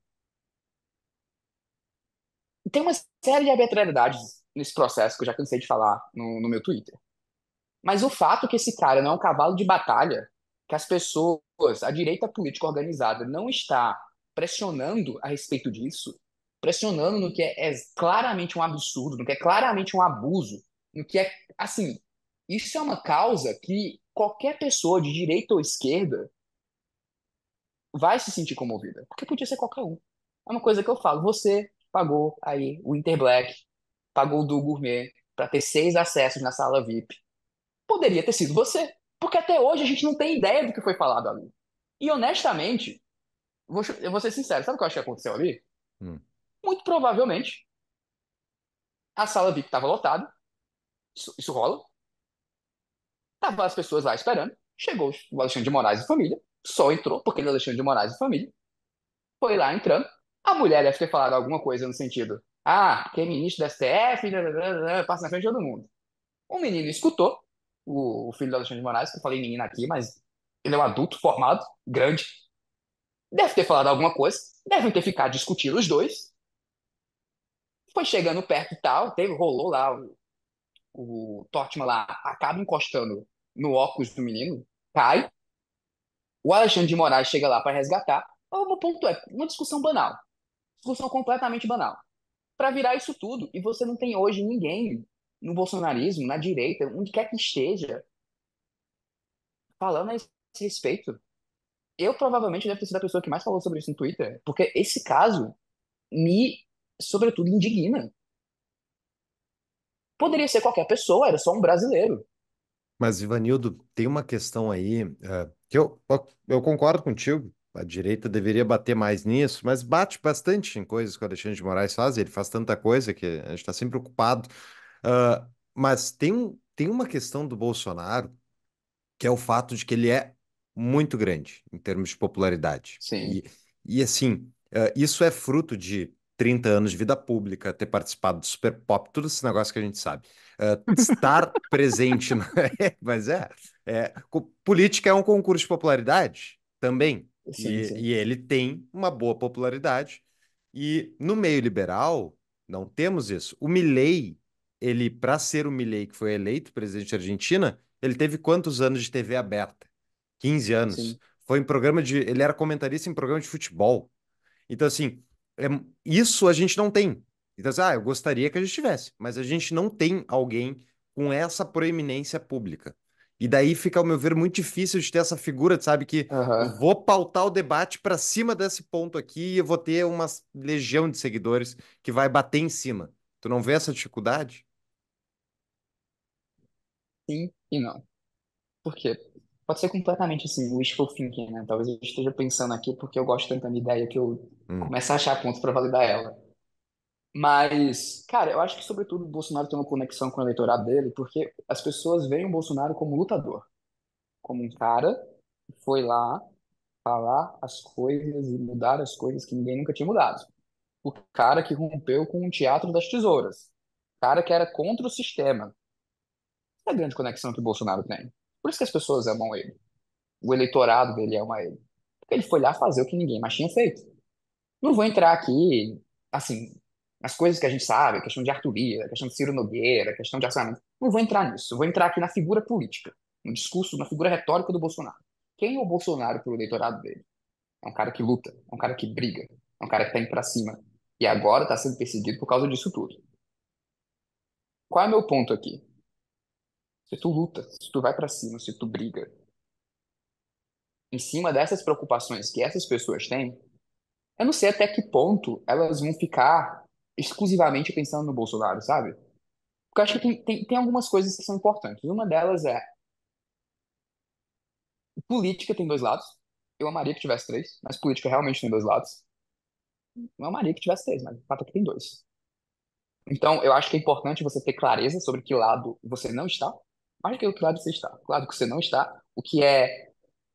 E tem uma série de arbitrariedades nesse processo que eu já cansei de falar no, no meu Twitter. Mas o fato que esse cara não é um cavalo de batalha, que as pessoas, a direita política organizada, não está pressionando a respeito disso, pressionando no que é, é claramente um absurdo, no que é claramente um abuso, no que é, assim, isso é uma causa que qualquer pessoa de direita ou esquerda vai se sentir comovida, porque podia ser qualquer um. É uma coisa que eu falo, você pagou aí o Interblack, pagou o do Gourmet para ter seis acessos na sala V I P. Poderia ter sido você. Porque até hoje a gente não tem ideia do que foi falado ali. E honestamente, vou, eu vou ser sincero, sabe o que eu acho que aconteceu ali? Hum. Muito provavelmente a sala V I P estava lotada, isso, isso rola, tava as pessoas lá esperando, chegou o Alexandre de Moraes e família, só entrou porque ele é Alexandre de Moraes e família, foi lá entrando, a mulher deve ter falado alguma coisa no sentido, ah, que é ministro do S T F, passa na frente de todo mundo. O menino escutou, o, o filho do Alexandre de Moraes, que eu falei menino aqui, mas ele é um adulto formado, grande, deve ter falado alguma coisa, devem ter ficado discutindo os dois. Foi chegando perto e tal, teve, rolou lá, o, o Tortman lá acaba encostando no óculos do menino, cai. O Alexandre de Moraes chega lá para resgatar. O meu ponto é uma discussão banal, discussão completamente banal. Para virar isso tudo, e você não tem hoje ninguém no bolsonarismo, na direita, onde quer que esteja, falando a esse respeito. Eu provavelmente devo ter sido a pessoa que mais falou sobre isso no Twitter, porque esse caso me, sobretudo, indigna. Poderia ser qualquer pessoa, era só um brasileiro. Mas, Ivanildo, tem uma questão aí, eh, que eu, eu concordo contigo. A direita deveria bater mais nisso, mas bate bastante em coisas que o Alexandre de Moraes faz. Ele faz tanta coisa que a gente está sempre ocupado. Ah, mas tem, um, tem uma questão do Bolsonaro, que é o fato de que ele é muito grande em termos de popularidade. Sim. E, e assim, eh, isso é fruto de trinta anos de vida pública, ter participado do Super Pop, todo esse negócio que a gente sabe. Eh, estar presente, na- É, mas é, é, co- política é um concurso de popularidade também. Sim, E, sim. e ele tem uma boa popularidade. E no meio liberal, não temos isso. O Milei, ele, para ser o Milei que foi eleito presidente da Argentina, ele teve quantos anos de T V aberta? quinze anos. Sim. Foi em programa de. Ele era comentarista em programa de futebol. Então, assim, é- isso a gente não tem. Então, assim, ah, eu gostaria que a gente tivesse, mas a gente não tem alguém com essa proeminência pública. E daí fica, ao meu ver, muito difícil de ter essa figura, de, sabe, que eu Aham. vou pautar o debate para cima desse ponto aqui e eu vou ter uma legião de seguidores que vai bater em cima. Tu não vê essa dificuldade? Sim e não. Por quê? Pode ser completamente assim, wishful thinking, né? Talvez eu esteja pensando aqui porque eu gosto tanto da minha ideia que eu Hum. começo a achar pontos para validar ela. Mas, cara, eu acho que, sobretudo, o Bolsonaro tem uma conexão com o eleitorado dele, porque as pessoas veem o Bolsonaro como lutador, como um cara que foi lá falar as coisas e mudar as coisas que ninguém nunca tinha mudado. O cara que rompeu com o teatro das tesouras. O cara que era contra o sistema. É a grande conexão que o Bolsonaro tem. Por isso que as pessoas amam ele. O eleitorado dele ama ele. Porque ele foi lá fazer o que ninguém mais tinha feito. Não vou entrar aqui, assim, nas coisas que a gente sabe, questão de Arthur Lira, questão de Ciro Nogueira, questão de orçamento. Não vou entrar nisso. Eu vou entrar aqui na figura política, no discurso, na figura retórica do Bolsonaro. Quem é o Bolsonaro para o eleitorado dele? É um cara que luta, é um cara que briga, é um cara que tá indo pra cima. E agora tá sendo perseguido por causa disso tudo. Qual é o meu ponto aqui? Se tu luta, se tu vai pra cima, se tu briga, em cima dessas preocupações que essas pessoas têm, eu não sei até que ponto elas vão ficar exclusivamente pensando no Bolsonaro, sabe? Porque eu acho que tem, tem, tem algumas coisas que são importantes. Uma delas é, política tem dois lados. Eu amaria que tivesse três, mas política realmente tem dois lados. Não amaria que tivesse três, mas o fato é que tem dois. Então, eu acho que é importante você ter clareza sobre que lado você não está, mais do que o que lado você está. O lado que você não está, o que é.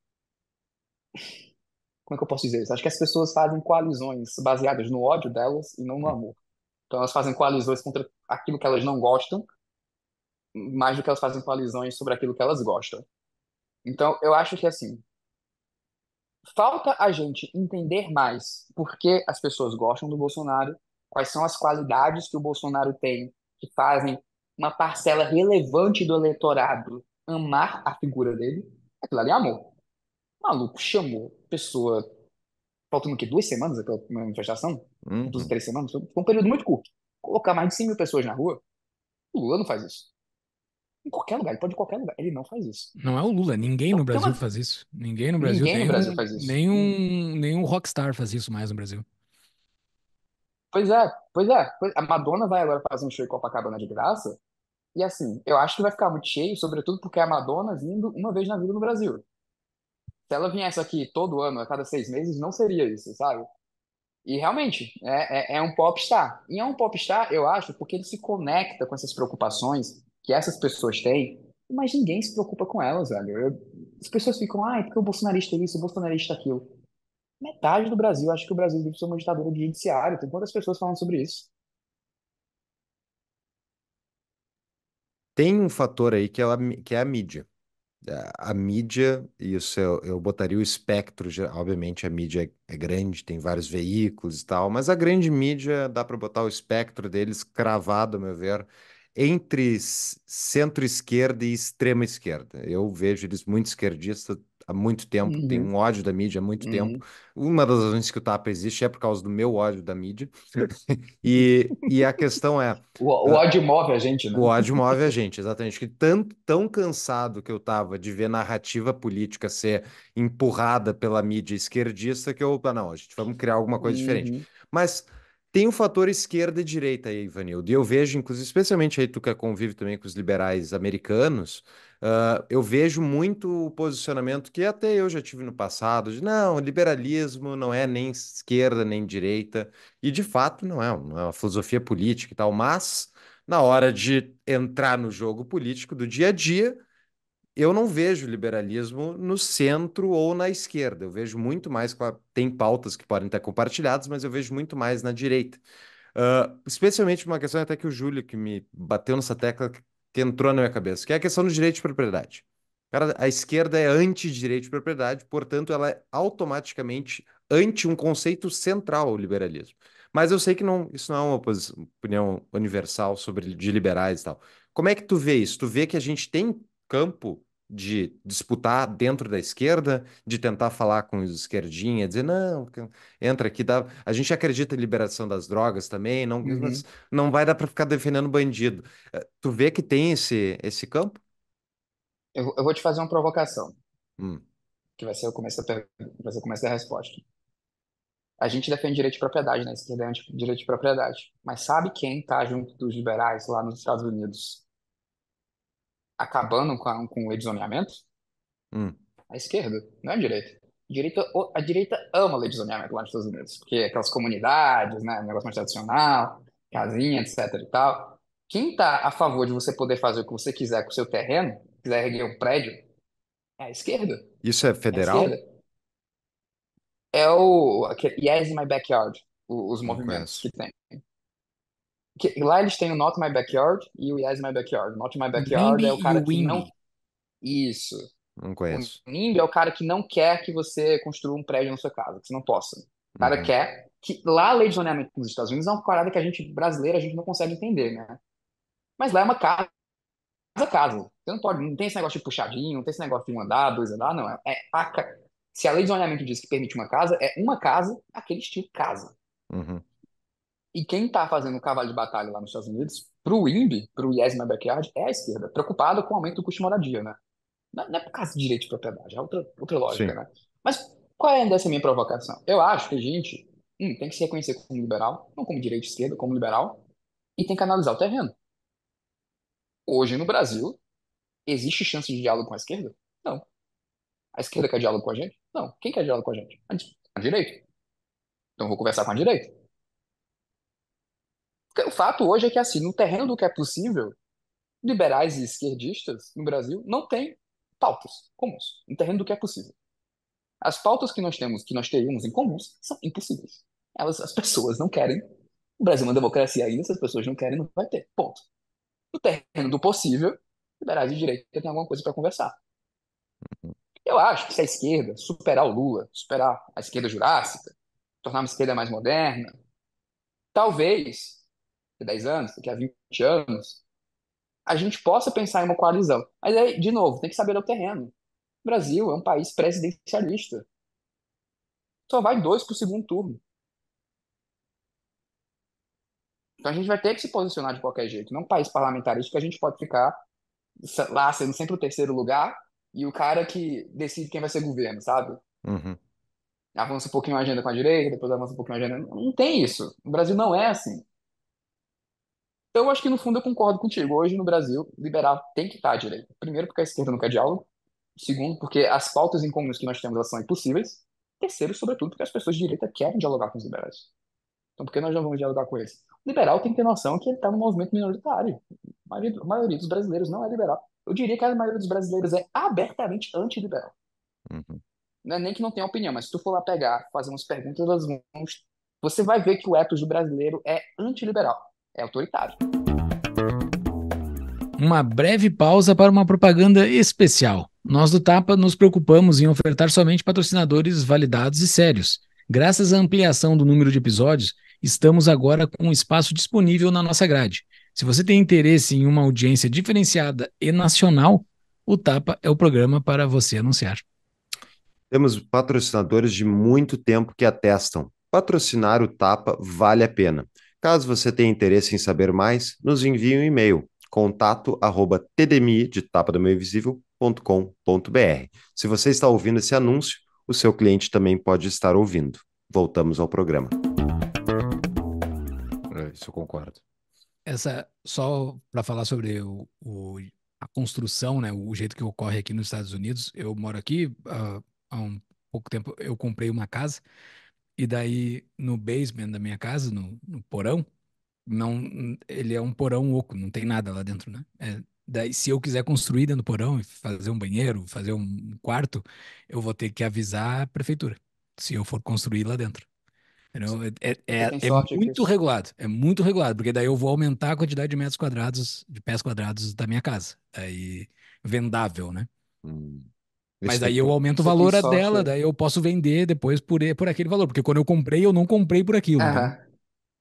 Como é que eu posso dizer isso? Acho que as pessoas fazem coalizões baseadas no ódio delas e não no amor. Então, elas fazem coalizões contra aquilo que elas não gostam, mais do que elas fazem coalizões sobre aquilo que elas gostam. Então, eu acho que, assim, falta a gente entender mais por que as pessoas gostam do Bolsonaro, quais são as qualidades que o Bolsonaro tem que fazem uma parcela relevante do eleitorado amar a figura dele. Aquilo ali é amor. O maluco chamou pessoa, faltando o quê? Duas semanas aquela manifestação? Duas, Uhum. três semanas? Foi um período muito curto. Colocar mais de cem mil pessoas na rua, o Lula não faz isso. Em qualquer lugar, ele pode ir em qualquer lugar, ele não faz isso. Não é o Lula, ninguém no Então, tem Brasil uma... faz isso. Ninguém no Brasil, Ninguém no Brasil nenhum, faz isso. nenhum, nenhum rockstar faz isso mais no Brasil. Pois é, pois é. Pois- A Madonna vai agora fazer um show em Copacabana de graça. E assim, eu acho que vai ficar muito cheio, sobretudo porque é a Madonna vindo uma vez na vida no Brasil. Se ela viesse aqui todo ano, a cada seis meses, não seria isso, sabe? E realmente, é, é, é um popstar. E é um popstar, eu acho, porque ele se conecta com essas preocupações que essas pessoas têm, mas ninguém se preocupa com elas, velho. Eu- as pessoas ficam, ai, porque o bolsonarista é isso, o bolsonarista é aquilo. Metade do Brasil acha que o Brasil vive sob uma ditadura de judiciário. Tem quantas pessoas falando sobre isso? Tem um fator aí que é a, mi- que é a mídia. A, a mídia, isso eu, eu botaria o espectro, ge- obviamente a mídia é, é grande, tem vários veículos e tal, mas a grande mídia dá para botar o espectro deles cravado, a meu ver, entre s- centro-esquerda e extrema-esquerda. Eu vejo eles muito esquerdistas há muito tempo, tenho Uhum, um ódio da mídia há muito tempo. uhum. Uma das razões que o Tapa existe é por causa do meu ódio da mídia. E, e a questão é. O, o ódio move a gente, né? O ódio move a gente, exatamente. Que tanto, tão cansado que eu tava de ver narrativa política ser empurrada pela mídia esquerdista que eu, ah, não, a gente vamos criar alguma coisa diferente. Uhum, Mas tem o fator esquerda e direita aí, Ivanildo. E eu vejo, inclusive, especialmente aí tu que convive também com os liberais americanos, ah, eu vejo muito o posicionamento que até eu já tive no passado, de não, liberalismo não é nem esquerda nem direita. E de fato não é, não é uma filosofia política e tal, mas na hora de entrar no jogo político do dia a dia, eu não vejo liberalismo no centro ou na esquerda. Eu vejo muito mais, claro, tem pautas que podem estar compartilhadas, mas eu vejo muito mais na direita. Ah, especialmente uma questão até que o Júlio, que me bateu nessa tecla, que entrou na minha cabeça, que é a questão do direito de propriedade. Cara, a esquerda é anti-direito de propriedade, portanto, ela é automaticamente anti um conceito central ao liberalismo. Mas eu sei que não, isso não é uma posi- opinião universal sobre de liberais e tal. Como é que tu vê isso? Tu vê que a gente tem campo de disputar dentro da esquerda, de tentar falar com os esquerdinha, dizer, não, entra aqui, dá. A gente acredita em liberação das drogas também, não, mas uhum. não vai dar para ficar defendendo bandido. Eh, Tu vê que tem esse, esse campo? Eu, eu vou te fazer uma provocação, Hum, que vai ser o começo da, per- vai ser o começo da resposta. A gente defende direito de propriedade, né? Esquerda é anti-direito de propriedade. Mas sabe quem tá junto dos liberais lá nos Estados Unidos acabando com, a- com o edizoneamento? hum, A esquerda, não é a direita. A direita, o- a direita ama lei de zoneamento lá nos Estados Unidos, porque aquelas comunidades, né, negócio mais tradicional, casinha, etc e tal. Quem tá a favor de você poder fazer o que você quiser com o seu terreno, quiser erguer um prédio, é a esquerda. Isso é É a esquerda. federal? É o aquele, Yes in My Backyard, o- os Não movimentos conheço. que tem. Que- lá eles têm o Not My Backyard e o Yes in My Backyard. O Not My O Backyard NIMBY é o e o cara que não. WIMBY. Isso. Não O conheço. NIMBY é o cara que não quer que você construa um prédio na sua casa, que você não possa. O cara Uhum. quer que. Lá a lei de zoneamento nos Estados Unidos é uma parada que a gente, brasileira, a gente não consegue entender, né? Mas lá é uma casa a casa. Você não pode, não tem esse negócio de puxadinho, não tem esse negócio de um andar, dois andar, não. É, é paca. Se a lei de zoneamento diz que permite uma casa, é uma casa, aquele estilo casa. Uhum. E quem está fazendo o cavalo de batalha lá nos Estados Unidos, pro INB, pro Yes My Backyard, é a esquerda, preocupada com o aumento do custo de moradia, né? Não, não é por causa de direito de propriedade, é outra, outra lógica, Sim. né? Mas qual é dessa minha provocação? Eu acho que a gente hum, tem que se reconhecer como liberal, não como direita e esquerda, como liberal, e tem que analisar o terreno. Hoje no Brasil, existe chance de diálogo com a esquerda? Não. A esquerda quer diálogo com a gente? Não. Quem quer diálogo com a gente? A di- a direita. Então eu vou conversar com a direita. Porque o fato hoje é que, assim, no terreno do que é possível, liberais e esquerdistas no Brasil não têm pautas comuns, no terreno do que é possível. As pautas que nós temos, que nós teríamos em comuns, são impossíveis. Elas, as pessoas não querem. O Brasil é uma democracia ainda, se as pessoas não querem, não vai ter. Ponto. No terreno do possível, liberais e direita têm alguma coisa para conversar. Eu acho que se a esquerda superar o Lula, superar a esquerda jurássica, tornar uma esquerda mais moderna, talvez, daqui a dez anos, daqui a vinte anos, a gente possa pensar em uma coalizão. Mas aí, de novo, tem que saber o terreno. O Brasil é um país presidencialista. Só vai dois para o segundo turno. Então a gente vai ter que se posicionar de qualquer jeito. Não é um país parlamentarista que a gente pode ficar lá sendo sempre o terceiro lugar e o cara que decide quem vai ser governo, sabe? Uhum. Avança um pouquinho a agenda com a direita, depois avança um pouquinho a agenda. Não tem isso. O Brasil não é assim. Então, eu acho que no fundo eu concordo contigo. Hoje no Brasil, liberal tem que estar à direita. Primeiro, porque a esquerda não quer diálogo. Segundo, porque as pautas em comuns que nós temos elas são impossíveis. Terceiro, sobretudo, porque as pessoas de direita querem dialogar com os liberais. Então, por que nós não vamos dialogar com eles? O liberal tem que ter noção que ele está no movimento minoritário. A maioria, a maioria dos brasileiros não é liberal. Eu diria que a maioria dos brasileiros é abertamente antiliberal. Uhum. Não é nem que não tenha opinião, mas se tu for lá pegar, fazer umas perguntas, elas vão, você vai ver que o ethos do brasileiro é antiliberal, é autoritário. Uma breve pausa para uma propaganda especial. Nós do Tapa nos preocupamos em ofertar somente patrocinadores validados e sérios. Graças à ampliação do número de episódios, estamos agora com um espaço disponível na nossa grade. Se você tem interesse em uma audiência diferenciada e nacional, o Tapa é o programa para você anunciar. Temos patrocinadores de muito tempo que atestam. Patrocinar o Tapa vale a pena. Caso você tenha interesse em saber mais, nos envie um e-mail contato arroba tdmi de tapa do meio invisível ponto com ponto br. Se você está ouvindo esse anúncio, o seu cliente também pode estar ouvindo. Voltamos ao programa. É, isso eu concordo. Essa, só para falar sobre o, o- a construção, né, o jeito que ocorre aqui nos Estados Unidos, eu moro aqui, ah, há um pouco tempo eu comprei uma casa, e daí no basement da minha casa, no, no porão, não, ele é um porão oco, não tem nada lá dentro, né? É, daí, se eu quiser construir dentro do porão e fazer um banheiro, fazer um quarto, eu vou ter que avisar a prefeitura, se eu for construir lá dentro. Entendeu? É, Você é, tem é sorte que muito regulado, é muito regulado, porque daí eu vou aumentar a quantidade de metros quadrados, de pés quadrados da minha casa. Daí, vendável, né? Hum. Mas Isso tem daí que... eu aumento o você tem valor sorte. dela, daí eu posso vender depois por, e- por aquele valor, porque quando eu comprei, eu não comprei por aquilo, entendeu? Aham.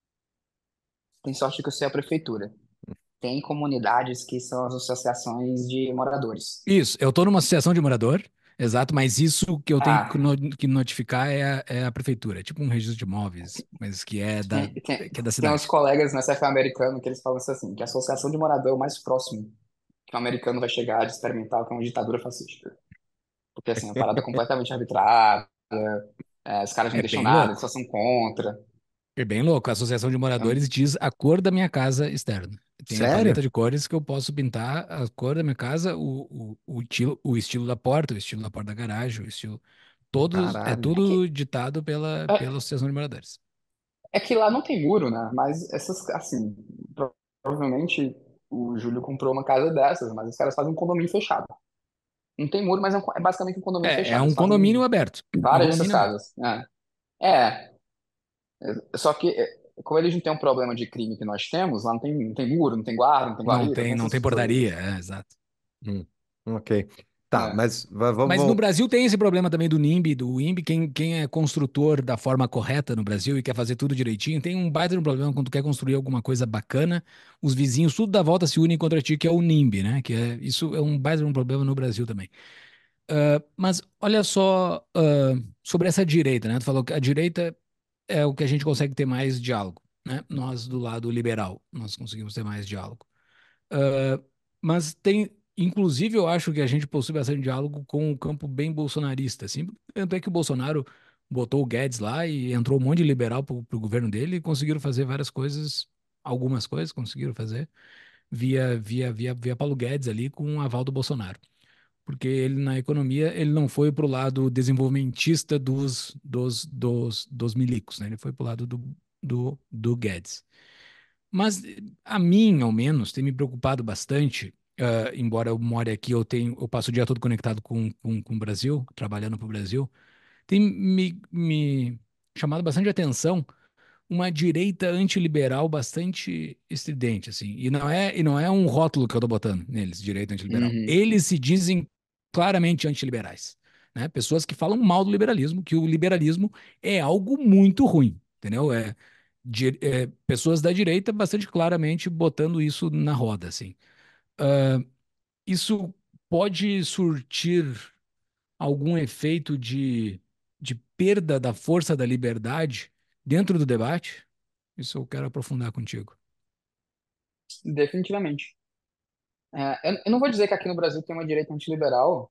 Tem sorte que você é a prefeitura. Tem comunidades que são as associações de moradores. Isso, eu estou numa associação de morador, exato, mas isso que eu tenho que Ah, no- que notificar é a, é a prefeitura, é tipo um registro de imóveis, mas que é da, tem, tem, que é da tem uns cidade. colegas na C F A americano que eles falam isso assim, que a associação de morador é o mais próximo que o americano vai chegar de experimentar o que é uma ditadura fascista. Porque, assim, é uma parada completamente arbitrária, é, os caras não É deixam bem nada, eles só louco. são contra. É bem louco. A Associação de É, Moradores diz a cor da minha casa externa. Tem a paleta Sério? de cores que eu posso pintar a cor da minha casa, o, o, o, estilo, o estilo da porta, o estilo da porta da garagem, o estilo. Todos, é Caralho. é que, tudo ditado pela, pela é, Associação de Moradores. é que lá não tem muro, né? Mas essas, assim, pro- provavelmente o Júlio comprou uma casa dessas, mas os caras fazem um condomínio fechado. Não tem muro, mas é, um co- é basicamente um condomínio É, é fechado. um Eles condomínio fazem aberto. É um várias dessas condomínio aberto. casas. É, é. é, Só que, é, como eles não têm um problema de crime que nós temos, lá não tem, não tem muro, não tem guarda, não tem Não guarita, não tem tem, não tem essas portaria, coisas. é, exato. Hum, ok. Tá, É. mas va- vamos Mas no voltar. Brasil tem esse problema também do NIMBY, do INBY, quem, quem é construtor da forma correta no Brasil e quer fazer tudo direitinho, tem um baita de um problema quando tu quer construir alguma coisa bacana, os vizinhos tudo da volta se unem contra ti, que é o NIMBY, né? Que é, isso é um baita de um problema no Brasil também. Mas olha só, ah, sobre essa direita, né? Tu falou que a direita é o que a gente consegue ter mais diálogo, né? Nós do lado liberal, nós conseguimos ter mais diálogo. Ah, mas tem, inclusive, eu acho que a gente possui bastante diálogo com o campo bem bolsonarista, assim. Tanto é que o Bolsonaro botou o Guedes lá e entrou um monte de liberal pro, pro governo dele e conseguiram fazer várias coisas, algumas coisas conseguiram fazer via, via, via, via Paulo Guedes ali com o aval do Bolsonaro. Porque ele, na economia, ele não foi pro lado desenvolvimentista dos, dos, dos, dos milicos, né? Ele foi pro lado do, do, do Guedes. Mas a mim, ao menos, tem me preocupado bastante, ah, embora eu more aqui, eu tenho, eu passo o dia todo conectado com, com, com o Brasil, trabalhando para o Brasil, tem me, me chamado bastante atenção uma direita antiliberal bastante estridente, assim. E não é, e não é um rótulo que eu tô botando neles, direita antiliberal. Uhum. Eles se dizem claramente antiliberais, né? Pessoas que falam mal do liberalismo, que o liberalismo é algo muito ruim, entendeu? É, di- é, pessoas da direita bastante claramente botando isso na roda, assim. Ah, isso pode surtir algum efeito de, de perda da força da liberdade dentro do debate? Isso eu quero aprofundar contigo. Definitivamente. É, eu, eu não vou dizer que aqui no Brasil tem uma direita antiliberal,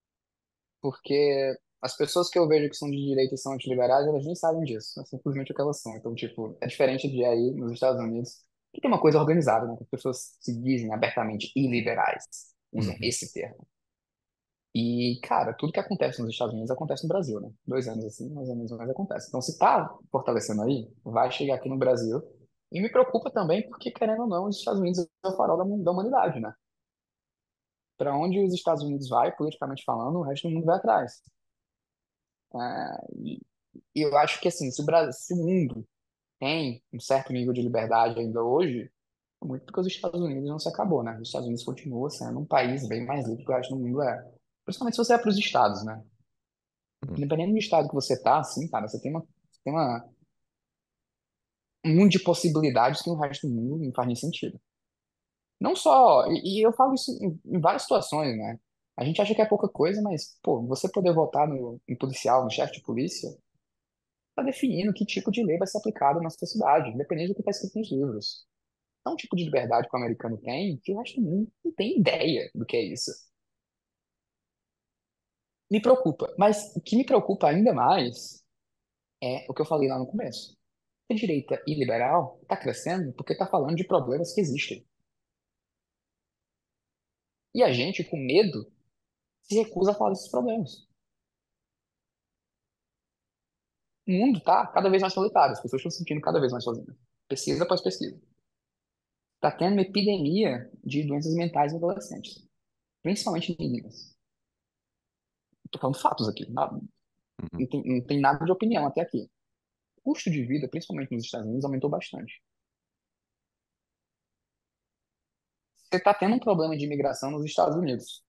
porque as pessoas que eu vejo que são de direita e são antiliberais, elas nem sabem disso. É simplesmente o que elas são. Então, tipo, é diferente de aí nos Estados Unidos, que tem uma coisa organizada, né? Que as pessoas se dizem abertamente iliberais, usam Uhum. esse termo. E, cara, tudo que acontece nos Estados Unidos acontece no Brasil, né? Dois anos assim, mais ou menos, mais acontece. Então, se tá fortalecendo aí, vai chegar aqui no Brasil. E me preocupa também porque, querendo ou não, os Estados Unidos é o farol da, da humanidade, né? Para onde os Estados Unidos vai, politicamente falando, o resto do mundo vai atrás. Ah, e, e eu acho que, assim, se o Brasil, se o mundo tem um certo nível de liberdade ainda hoje, é muito porque os Estados Unidos não se acabou, né? Os Estados Unidos continua sendo um país bem mais livre que o resto do mundo é. Principalmente se você é para os estados, né? Hum. Dependendo do estado que você tá, assim, cara, você tem uma, você tem uma, um mundo de possibilidades que o resto do mundo não faz nem sentido. Não só, e, e eu falo isso em, em várias situações, né? A gente acha que é pouca coisa, mas, pô, você poder votar no, em policial, no chefe de polícia, tá definindo que tipo de lei vai ser aplicado na sua cidade, independente do que está escrito nos livros. É um tipo de liberdade que o americano tem que o resto do mundo não tem ideia do que é isso. Me preocupa, mas o que me preocupa ainda mais é o que eu falei lá no começo. A direita e liberal está crescendo porque está falando de problemas que existem. E a gente, com medo, se recusa a falar desses problemas. O mundo está cada vez mais solitário, as pessoas estão se sentindo cada vez mais sozinhas. Pesquisa após pesquisa. Está tendo uma epidemia de doenças mentais em adolescentes, principalmente em meninas. Estou falando fatos aqui, nada- Uhum. não tem, não tem nada de opinião até aqui. O custo de vida, principalmente nos Estados Unidos, aumentou bastante. Você está tendo um problema de imigração nos Estados Unidos.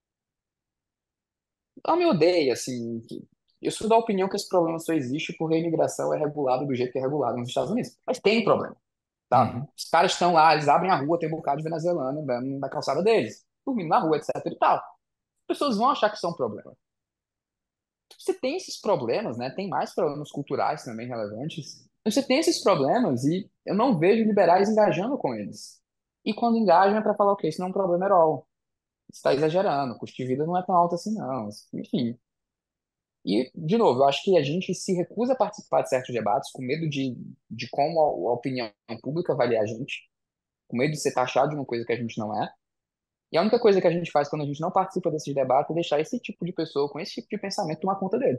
Ela me odeia, assim. que- Eu sou da opinião que esse problema só existe porque a imigração é regulada do jeito que é regulado nos Estados Unidos. Mas tem problema, sabe? Uhum. Os caras estão lá, eles abrem a rua, tem um bocado de venezuelano andando na calçada deles, dormindo na rua, etc e tal. As pessoas vão achar que isso é um problema. Você tem esses problemas, né? Tem mais problemas culturais também relevantes. Você tem esses problemas e eu não vejo liberais engajando com eles. E quando engajam é para falar, ok, isso não é um problema at all. Você está exagerando, o custo de vida não é tão alto assim, não. Enfim. E, de novo, eu acho que a gente se recusa a participar de certos debates com medo de, de como a, a opinião pública avalia a gente, com medo de ser taxado de uma coisa que a gente não é. E a única coisa que a gente faz quando a gente não participa desses debates é deixar esse tipo de pessoa com esse tipo de pensamento tomar conta dele.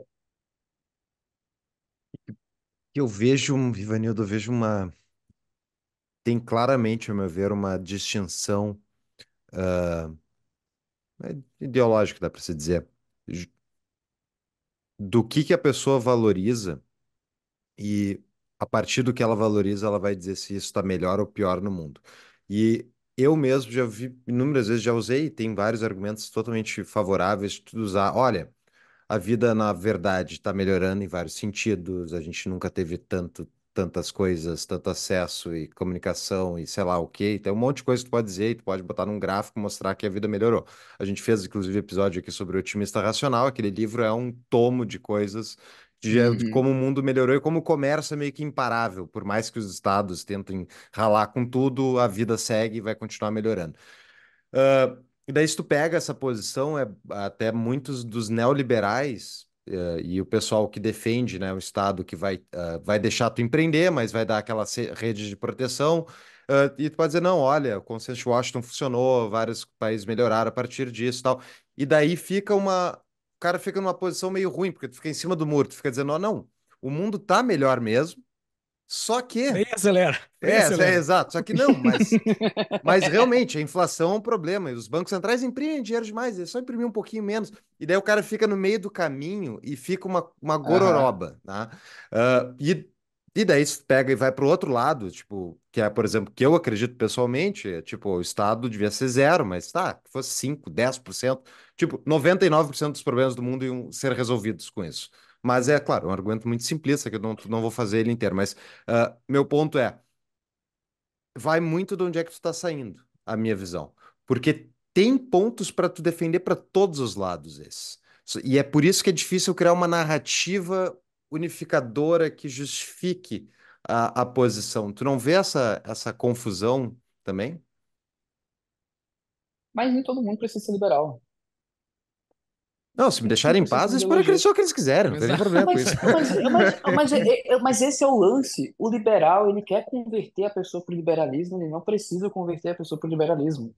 Eu vejo, um- Ivanildo, eu vejo uma. Tem claramente, ao meu ver, uma distinção né, ideológica, dá para se dizer, ju- do que que a pessoa valoriza e a partir do que ela valoriza, ela vai dizer se isso está melhor ou pior no mundo. E eu mesmo já vi inúmeras vezes, já usei, tem vários argumentos totalmente favoráveis de tu usar. Olha, a vida, na verdade, está melhorando em vários sentidos, a gente nunca teve tanto. tantas coisas, tanto acesso e comunicação e sei lá o quê. Tem um monte de coisa que tu pode dizer e tu pode botar num gráfico e mostrar que a vida melhorou. A gente fez, inclusive, episódio aqui sobre o Otimista Racional. Aquele livro é um tomo de coisas de, de Uhum. como o mundo melhorou e como o comércio é meio que imparável. Por mais que os estados tentem ralar com tudo, a vida segue e vai continuar melhorando. Ah, e daí, se tu pega essa posição, é até muitos dos neoliberais eh, e o pessoal que defende, né, o Estado que vai, ah, vai deixar tu empreender, mas vai dar aquela se- rede de proteção, ah, e tu pode dizer, não, olha, o Consenso de Washington funcionou, vários países melhoraram a partir disso e tal. E daí fica uma... O cara fica numa posição meio ruim, porque tu fica em cima do muro, tu fica dizendo, ó, não, o mundo tá melhor mesmo, só que... Freia e acelera, freia e É, é acelera. exato, só que não, mas mas realmente, a inflação é um problema. E os bancos centrais imprimem dinheiro demais, é só imprimir um pouquinho menos. E daí o cara fica no meio do caminho e fica uma, uma Aham. gororoba, né? Ah, e, e daí você pega e vai para o outro lado, tipo, que é, por exemplo, que eu acredito pessoalmente, é, tipo, o Estado devia ser zero, mas tá, que fosse cinco, dez por cento. Tipo, noventa e nove por cento dos problemas do mundo iam ser resolvidos com isso. Mas é, claro, um argumento muito simplista, que eu não, não vou fazer ele inteiro. Mas ah, meu ponto é vai muito de onde é que tu tá saindo, a minha visão. Porque tem pontos para tu defender para todos os lados esses. So- E é por isso que é difícil criar uma narrativa unificadora que justifique a, a posição. Tu não vê essa, essa confusão também? Mas nem todo mundo precisa ser liberal. Não, se me Nem todo mundo deixarem em precisa ter paz, uma eles podem ideologia. acreditar o que eles quiserem, não tem nem Exato. problema com Mas, isso. mas, mas, mas, é- é- mas esse é o lance. O liberal, ele quer converter a pessoa para o liberalismo, ele não precisa converter a pessoa para o liberalismo.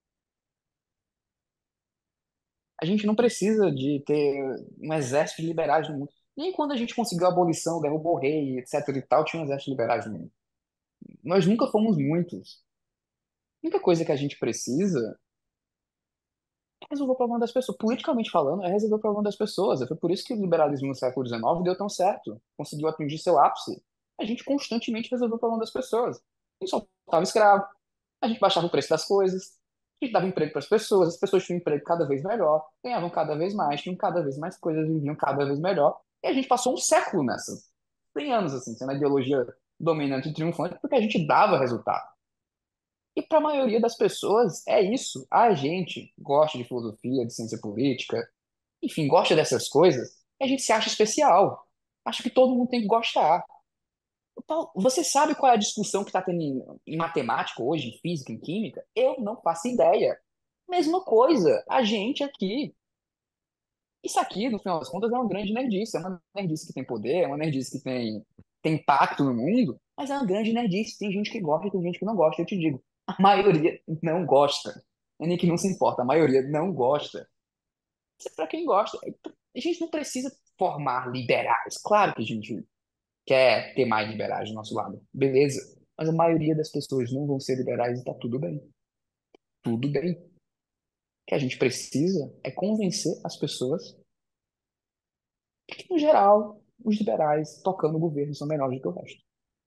A gente não precisa de ter um exército de liberais no mundo. Nem quando a gente conseguiu a abolição, derrubou o rei, etc e tal, tinha um exército de liberais no mundo. Nós nunca fomos muitos. A única coisa que a gente precisa é resolver o problema das pessoas. Politicamente falando, é resolver o problema das pessoas. Foi por isso que o liberalismo no século dezenove deu tão certo. Conseguiu atingir seu ápice. A gente constantemente resolveu o problema das pessoas. A gente soltava escravo, a gente baixava o preço das coisas, a gente dava emprego para as pessoas, as pessoas tinham um emprego cada vez melhor, ganhavam cada vez mais, tinham cada vez mais coisas, viviam cada vez melhor. E a gente passou um século nessa. cem anos, assim, sendo a ideologia dominante e triunfante, porque a gente dava resultado. E para a maioria das pessoas é isso. A gente gosta de filosofia, de ciência política, enfim, gosta dessas coisas, e a gente se acha especial. Acha que todo mundo tem que gostar. Paulo, você sabe qual é a discussão que está tendo em, em matemática hoje, em física, em química? Eu não faço ideia. Mesma coisa, a gente aqui. Isso aqui, no final das contas, é uma grande nerdice. É uma nerdice que tem poder, é uma nerdice que tem, tem impacto no mundo, mas é uma grande nerdice. Tem gente que gosta e tem gente que não gosta. Eu te digo, a maioria não gosta. Não é nem que não se importa, a maioria não gosta. Isso é para quem gosta. A gente não precisa formar liberais. Claro que a gente quer ter mais liberais do nosso lado. Beleza. Mas a maioria das pessoas não vão ser liberais e tá tudo bem. Tudo bem. O que a gente precisa é convencer as pessoas que, no geral, os liberais tocando o governo são melhores do que o resto.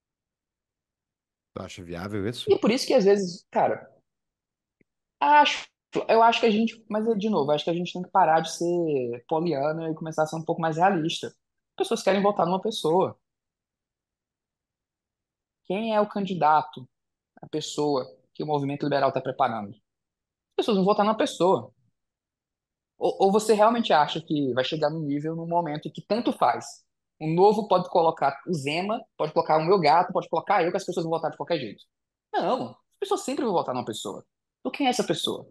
Tu acha viável isso? E é por isso que, às vezes, cara, acho, eu acho que a gente, mas, de novo, acho que a gente tem que parar de ser poliana e começar a ser um pouco mais realista. As pessoas querem votar numa pessoa. Quem é o candidato, a pessoa que o movimento liberal está preparando? As pessoas vão votar numa pessoa. Ou, ou você realmente acha que vai chegar num nível, num momento em que tanto faz? O novo pode colocar o Zema, pode colocar o meu gato, pode colocar eu, que as pessoas vão votar de qualquer jeito. Não, as pessoas sempre vão votar numa pessoa. Então quem é essa pessoa?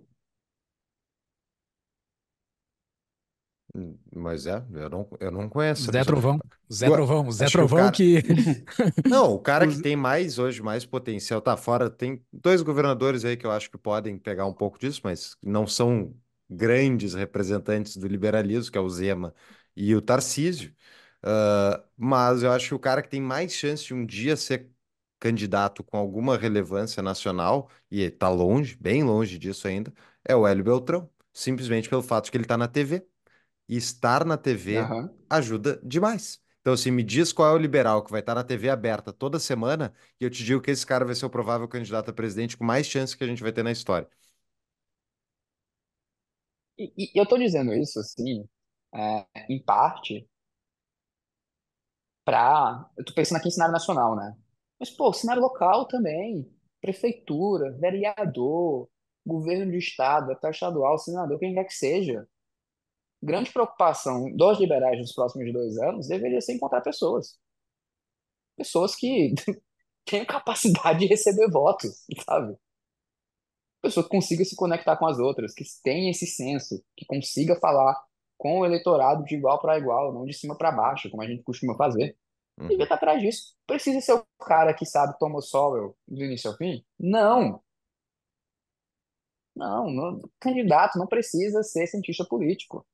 Hum, Mas é, eu não, eu não conheço essa Zé pessoa. Trovão, Zé Ué, Trovão, Zé acho que o Trovão cara. que Não, o cara que os- tem mais hoje, mais potencial, tá fora. Tem dois governadores aí que eu acho que podem pegar um pouco disso, mas não são grandes representantes do liberalismo, que é o Zema e o Tarcísio. Ah, mas eu acho que o cara que tem mais chance de um dia ser candidato com alguma relevância nacional, e tá longe, bem longe disso ainda, é o Hélio Beltrão. Simplesmente pelo fato de que ele tá na T V. E estar na T V Aham. ajuda demais. Então, assim, me diz qual é o liberal que vai estar na T V aberta toda semana e eu te digo que esse cara vai ser o provável candidato a presidente com mais chance que a gente vai ter na história. E, e eu tô dizendo isso, assim, é, em parte, Pra. Eu tô pensando aqui em cenário nacional, né? Mas, pô, cenário local também. Prefeitura, vereador, governo de estado, deputado estadual, senador, quem quer que seja. Grande preocupação dos liberais nos próximos dois anos deveria ser encontrar pessoas. Pessoas que tenham capacidade de receber votos, sabe? Pessoa que consiga se conectar com as outras, que tenha esse senso, que consiga falar com o eleitorado de igual para igual, não de cima para baixo, como a gente costuma fazer. Devia Uhum. estar atrás disso. Precisa ser o cara que sabe Thomas Sowell do início ao fim? Não, não, não. Candidato não precisa ser cientista político.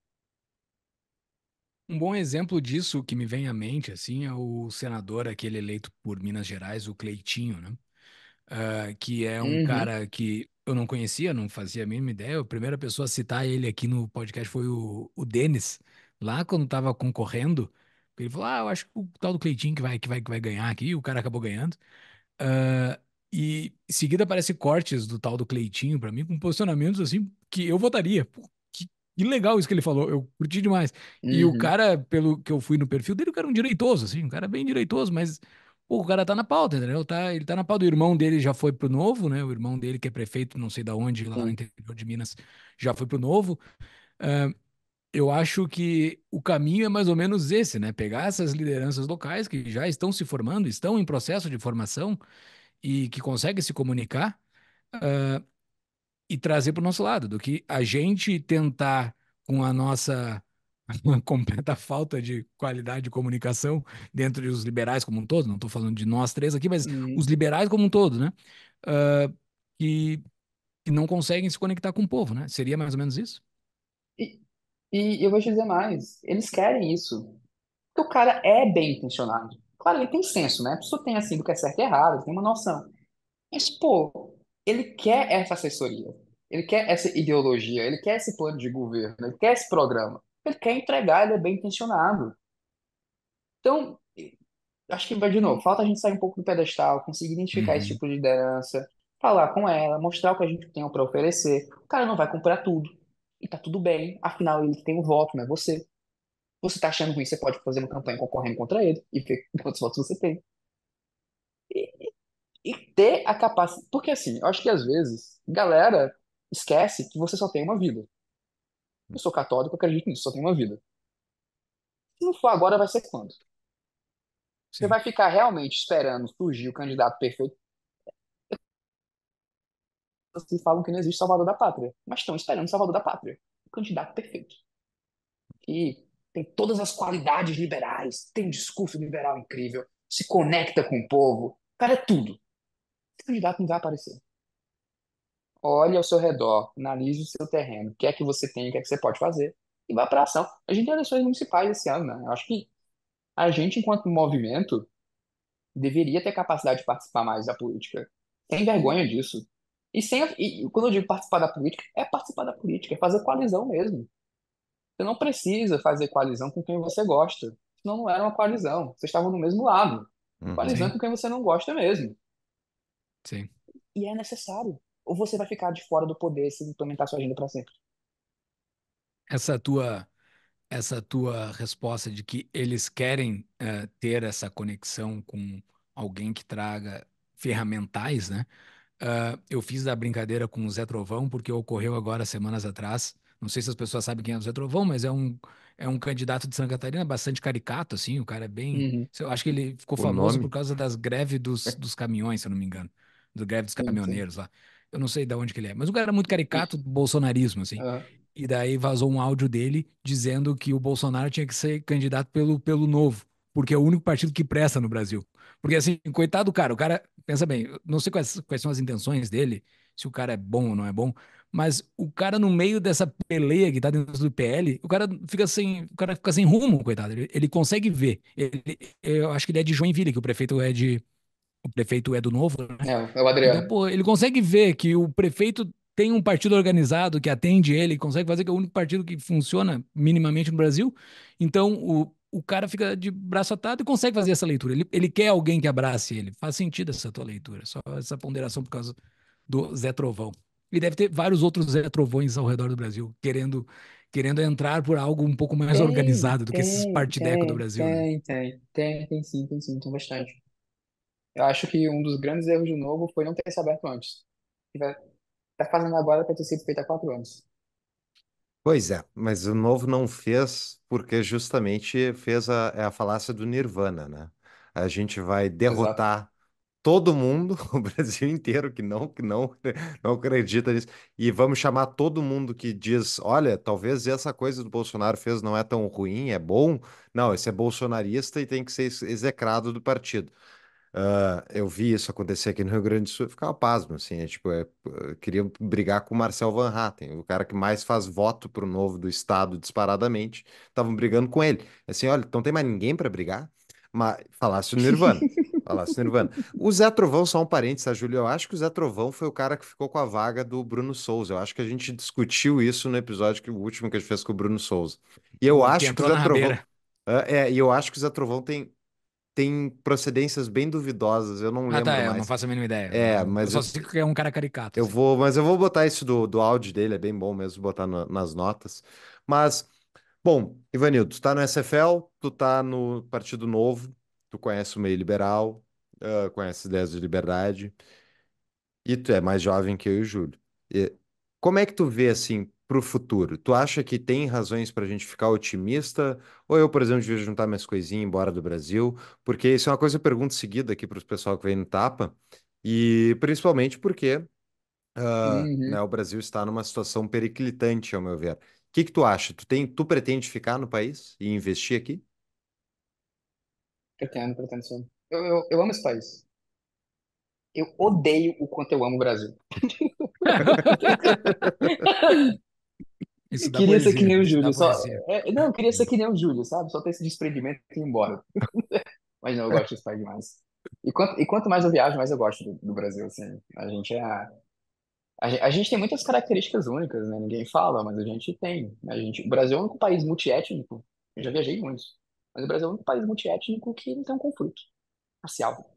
Um bom exemplo disso que me vem à mente, assim, é o senador, aquele eleito por Minas Gerais, o Cleitinho, né? Ah, que é um Uhum, cara que eu não conhecia, não fazia a mínima ideia. A primeira pessoa a citar ele aqui no podcast foi o, o Denis, lá quando estava concorrendo. Ele falou: Ah, eu acho que o tal do Cleitinho que vai, que vai, que vai ganhar aqui, e o cara acabou ganhando. Ah, e em seguida aparece cortes do tal do Cleitinho pra mim, com posicionamentos assim que eu votaria. Pô, que, que legal isso que ele falou, eu curti demais. E o uhum, cara, pelo que eu fui no perfil dele, o cara é um direitoso, assim, um cara bem direitoso, mas pô, o cara tá na pauta, entendeu? Tá, ele tá na pauta. O irmão dele já foi pro Novo, né? O irmão dele, que é prefeito, não sei da onde, lá no sim. interior de Minas, já foi pro Novo. Ah, eu acho que o caminho é mais ou menos esse, né? Pegar essas lideranças locais que já estão se formando, estão em processo de formação e que consegue se comunicar e trazer para o nosso lado, do que a gente tentar, com a nossa uma completa falta de qualidade de comunicação dentro dos liberais como um todo, não estou falando de nós três aqui, mas os Uhum. liberais como um todo, né? Ah, que, que não conseguem se conectar com o povo, né? Seria mais ou menos isso? E, e eu vou te dizer mais, eles querem isso. Porque o cara é bem intencionado. Claro, ele tem senso, né? A pessoa tem assim do que é certo e errado, ele tem uma noção. Mas, pô, ele quer essa assessoria, ele quer essa ideologia, ele quer esse plano de governo, ele quer esse programa. Ele quer entregar, ele é bem intencionado. Então, acho que, vai de novo, falta a gente sair um pouco do pedestal, conseguir identificar esse Uhum. tipo de liderança, falar com ela, mostrar o que a gente tem para oferecer. O cara não vai comprar tudo. E tá tudo bem, afinal ele tem o voto, não é você. Você tá achando ruim, você pode fazer uma campanha concorrendo contra ele e ver quantos votos você tem. E, e ter a capacidade. Porque assim, eu acho que às vezes, galera esquece que você só tem uma vida. Eu sou católico, eu acredito nisso, só tem uma vida. Se não for agora, vai ser quando? Você Sim. vai ficar realmente esperando surgir o candidato perfeito que falam que não existe Salvador da Pátria, mas estão esperando o Salvador da Pátria, o candidato perfeito, que tem todas as qualidades liberais, tem um discurso liberal incrível, se conecta com o povo, o cara é tudo. Esse candidato não vai aparecer. Olhe ao seu redor, analise o seu terreno, o que é que você tem, o que é que você pode fazer, e vá para ação. A gente tem eleições municipais esse ano, né? Eu acho que a gente, enquanto movimento, deveria ter capacidade de participar mais da política, sem vergonha disso. E, sem, e quando eu digo participar da política, é participar da política, é fazer coalizão mesmo. Você não precisa fazer coalizão com quem você gosta. Senão não era uma coalizão. Vocês estavam no mesmo lado. Uhum. Coalizão é Sim, com quem você não gosta mesmo. sim. E é necessário. Ou você vai ficar de fora do poder se implementar sua agenda para sempre. Essa tua, essa tua resposta de que eles querem eh, ter essa conexão com alguém que traga ferramentais, né? Ah, eu fiz a brincadeira com o Zé Trovão, porque ocorreu agora semanas atrás. Não sei se as pessoas sabem quem é o Zé Trovão, mas é um, é um candidato de Santa Catarina bastante caricato, assim. O cara é bem. Uhum. Eu acho que ele ficou O famoso por nome? causa das greves dos, dos caminhões, se eu não me engano. Do greve dos Sim, sim. caminhoneiros lá. Eu não sei de onde que ele é, mas o cara é muito caricato E, do bolsonarismo, assim. ah, E daí vazou um áudio dele dizendo que o Bolsonaro tinha que ser candidato pelo, pelo Novo, porque é o único partido que presta no Brasil. Porque assim, coitado do cara, o cara, pensa bem, eu não sei quais, quais são as intenções dele, se o cara é bom ou não é bom, mas o cara no meio dessa peleia que tá dentro do P L, o cara fica sem, o cara fica sem rumo, coitado. Ele, ele consegue ver. Ele, eu acho que ele é de Joinville, que o prefeito é de, o prefeito é do Novo, né? é, é o Então, Adriano. pô, ele consegue ver que o prefeito tem um partido organizado que atende ele, consegue fazer que é o único partido que funciona minimamente no Brasil. Então, o, o cara fica de braço atado e consegue fazer essa leitura. Ele, ele quer alguém que abrace ele. Faz sentido essa tua leitura, só essa ponderação por causa do Zé Trovão. E deve ter vários outros Zé Trovões ao redor do Brasil querendo querendo entrar por algo um pouco mais Tem, organizado do que esses tem, partidecos do tem, Brasil, né? tem, tem, tem, tem sim, tem sim, tem bastante. Eu acho que um dos grandes erros do Novo foi não ter se aberto antes. Vai- Tá fazendo agora para ter sido feito há quatro anos. Pois é, mas o novo não fez porque justamente fez a, é a falácia do Nirvana, né? A gente vai Exato. derrotar todo mundo, o Brasil inteiro que não, que não, não acredita nisso, e vamos chamar todo mundo que diz, olha, talvez essa coisa do Bolsonaro fez não é tão ruim, é bom. Não, esse é bolsonarista e tem que ser ex- execrado do partido. Ah, eu vi isso acontecer aqui no Rio Grande do Sul, eu ficava pasmo, assim, é, tipo, é, eu queria brigar com o Marcel Van Hatten, o cara que mais faz voto pro Novo do Estado disparadamente, estavam brigando com ele. Assim, olha, não tem mais ninguém para brigar, mas falasse o Nirvana, falasse o Nirvana. O Zé Trovão, só um parênteses, tá, Júlio? Eu acho que o Zé Trovão foi o cara que ficou com a vaga do Bruno Souza, eu acho que a gente discutiu isso no episódio que o último que a gente fez com o Bruno Souza. E eu O que acho que o entrou Zé na Trovão, rabeira. é, é, e eu acho que o Zé Trovão tem tem procedências bem duvidosas, eu não Ah, tá, lembro eu não mais. faço a mínima ideia. É, Não, eu mas só eu, sei que é um cara caricato, eu assim. vou, mas eu vou botar isso do, do áudio dele, é bem bom mesmo botar na- nas notas. Mas, bom, Ivanildo, tu tá no S F L, tu tá no Partido Novo, tu conhece o meio liberal, ah, conhece ideias de liberdade, e tu é mais jovem que eu e o Júlio. E como é que tu vê, assim, pro futuro? Tu acha que tem razões pra gente ficar otimista? Ou eu, por exemplo, devia juntar minhas coisinhas e ir embora do Brasil? Porque isso é uma coisa que eu pergunto seguida aqui pros pessoal que vem no Tapa, e principalmente porque ah, né, Uhum. o Brasil está numa situação periclitante, ao meu ver. O que que tu acha? Tu tem, tu pretende ficar no país e investir aqui? Pretendo, pretendo sim. Eu, eu, eu amo esse país. Eu odeio o quanto eu amo o Brasil. Isso dá Queria ser que poesia, nem o isso dá Júlio, só. poesia. É, não, eu queria ser que nem o Júlio, sabe? Só ter esse desprendimento e ir embora. Mas não, eu gosto desse país demais. E quanto, e quanto mais eu viajo, mais eu gosto do, do Brasil, assim. A gente é. A, gen- a gente tem muitas características únicas, né? Ninguém fala, mas a gente tem. A gente, o Brasil é o único país multiétnico. Eu já viajei muito. Mas o Brasil é o único país multiétnico que não tem um conflito racial.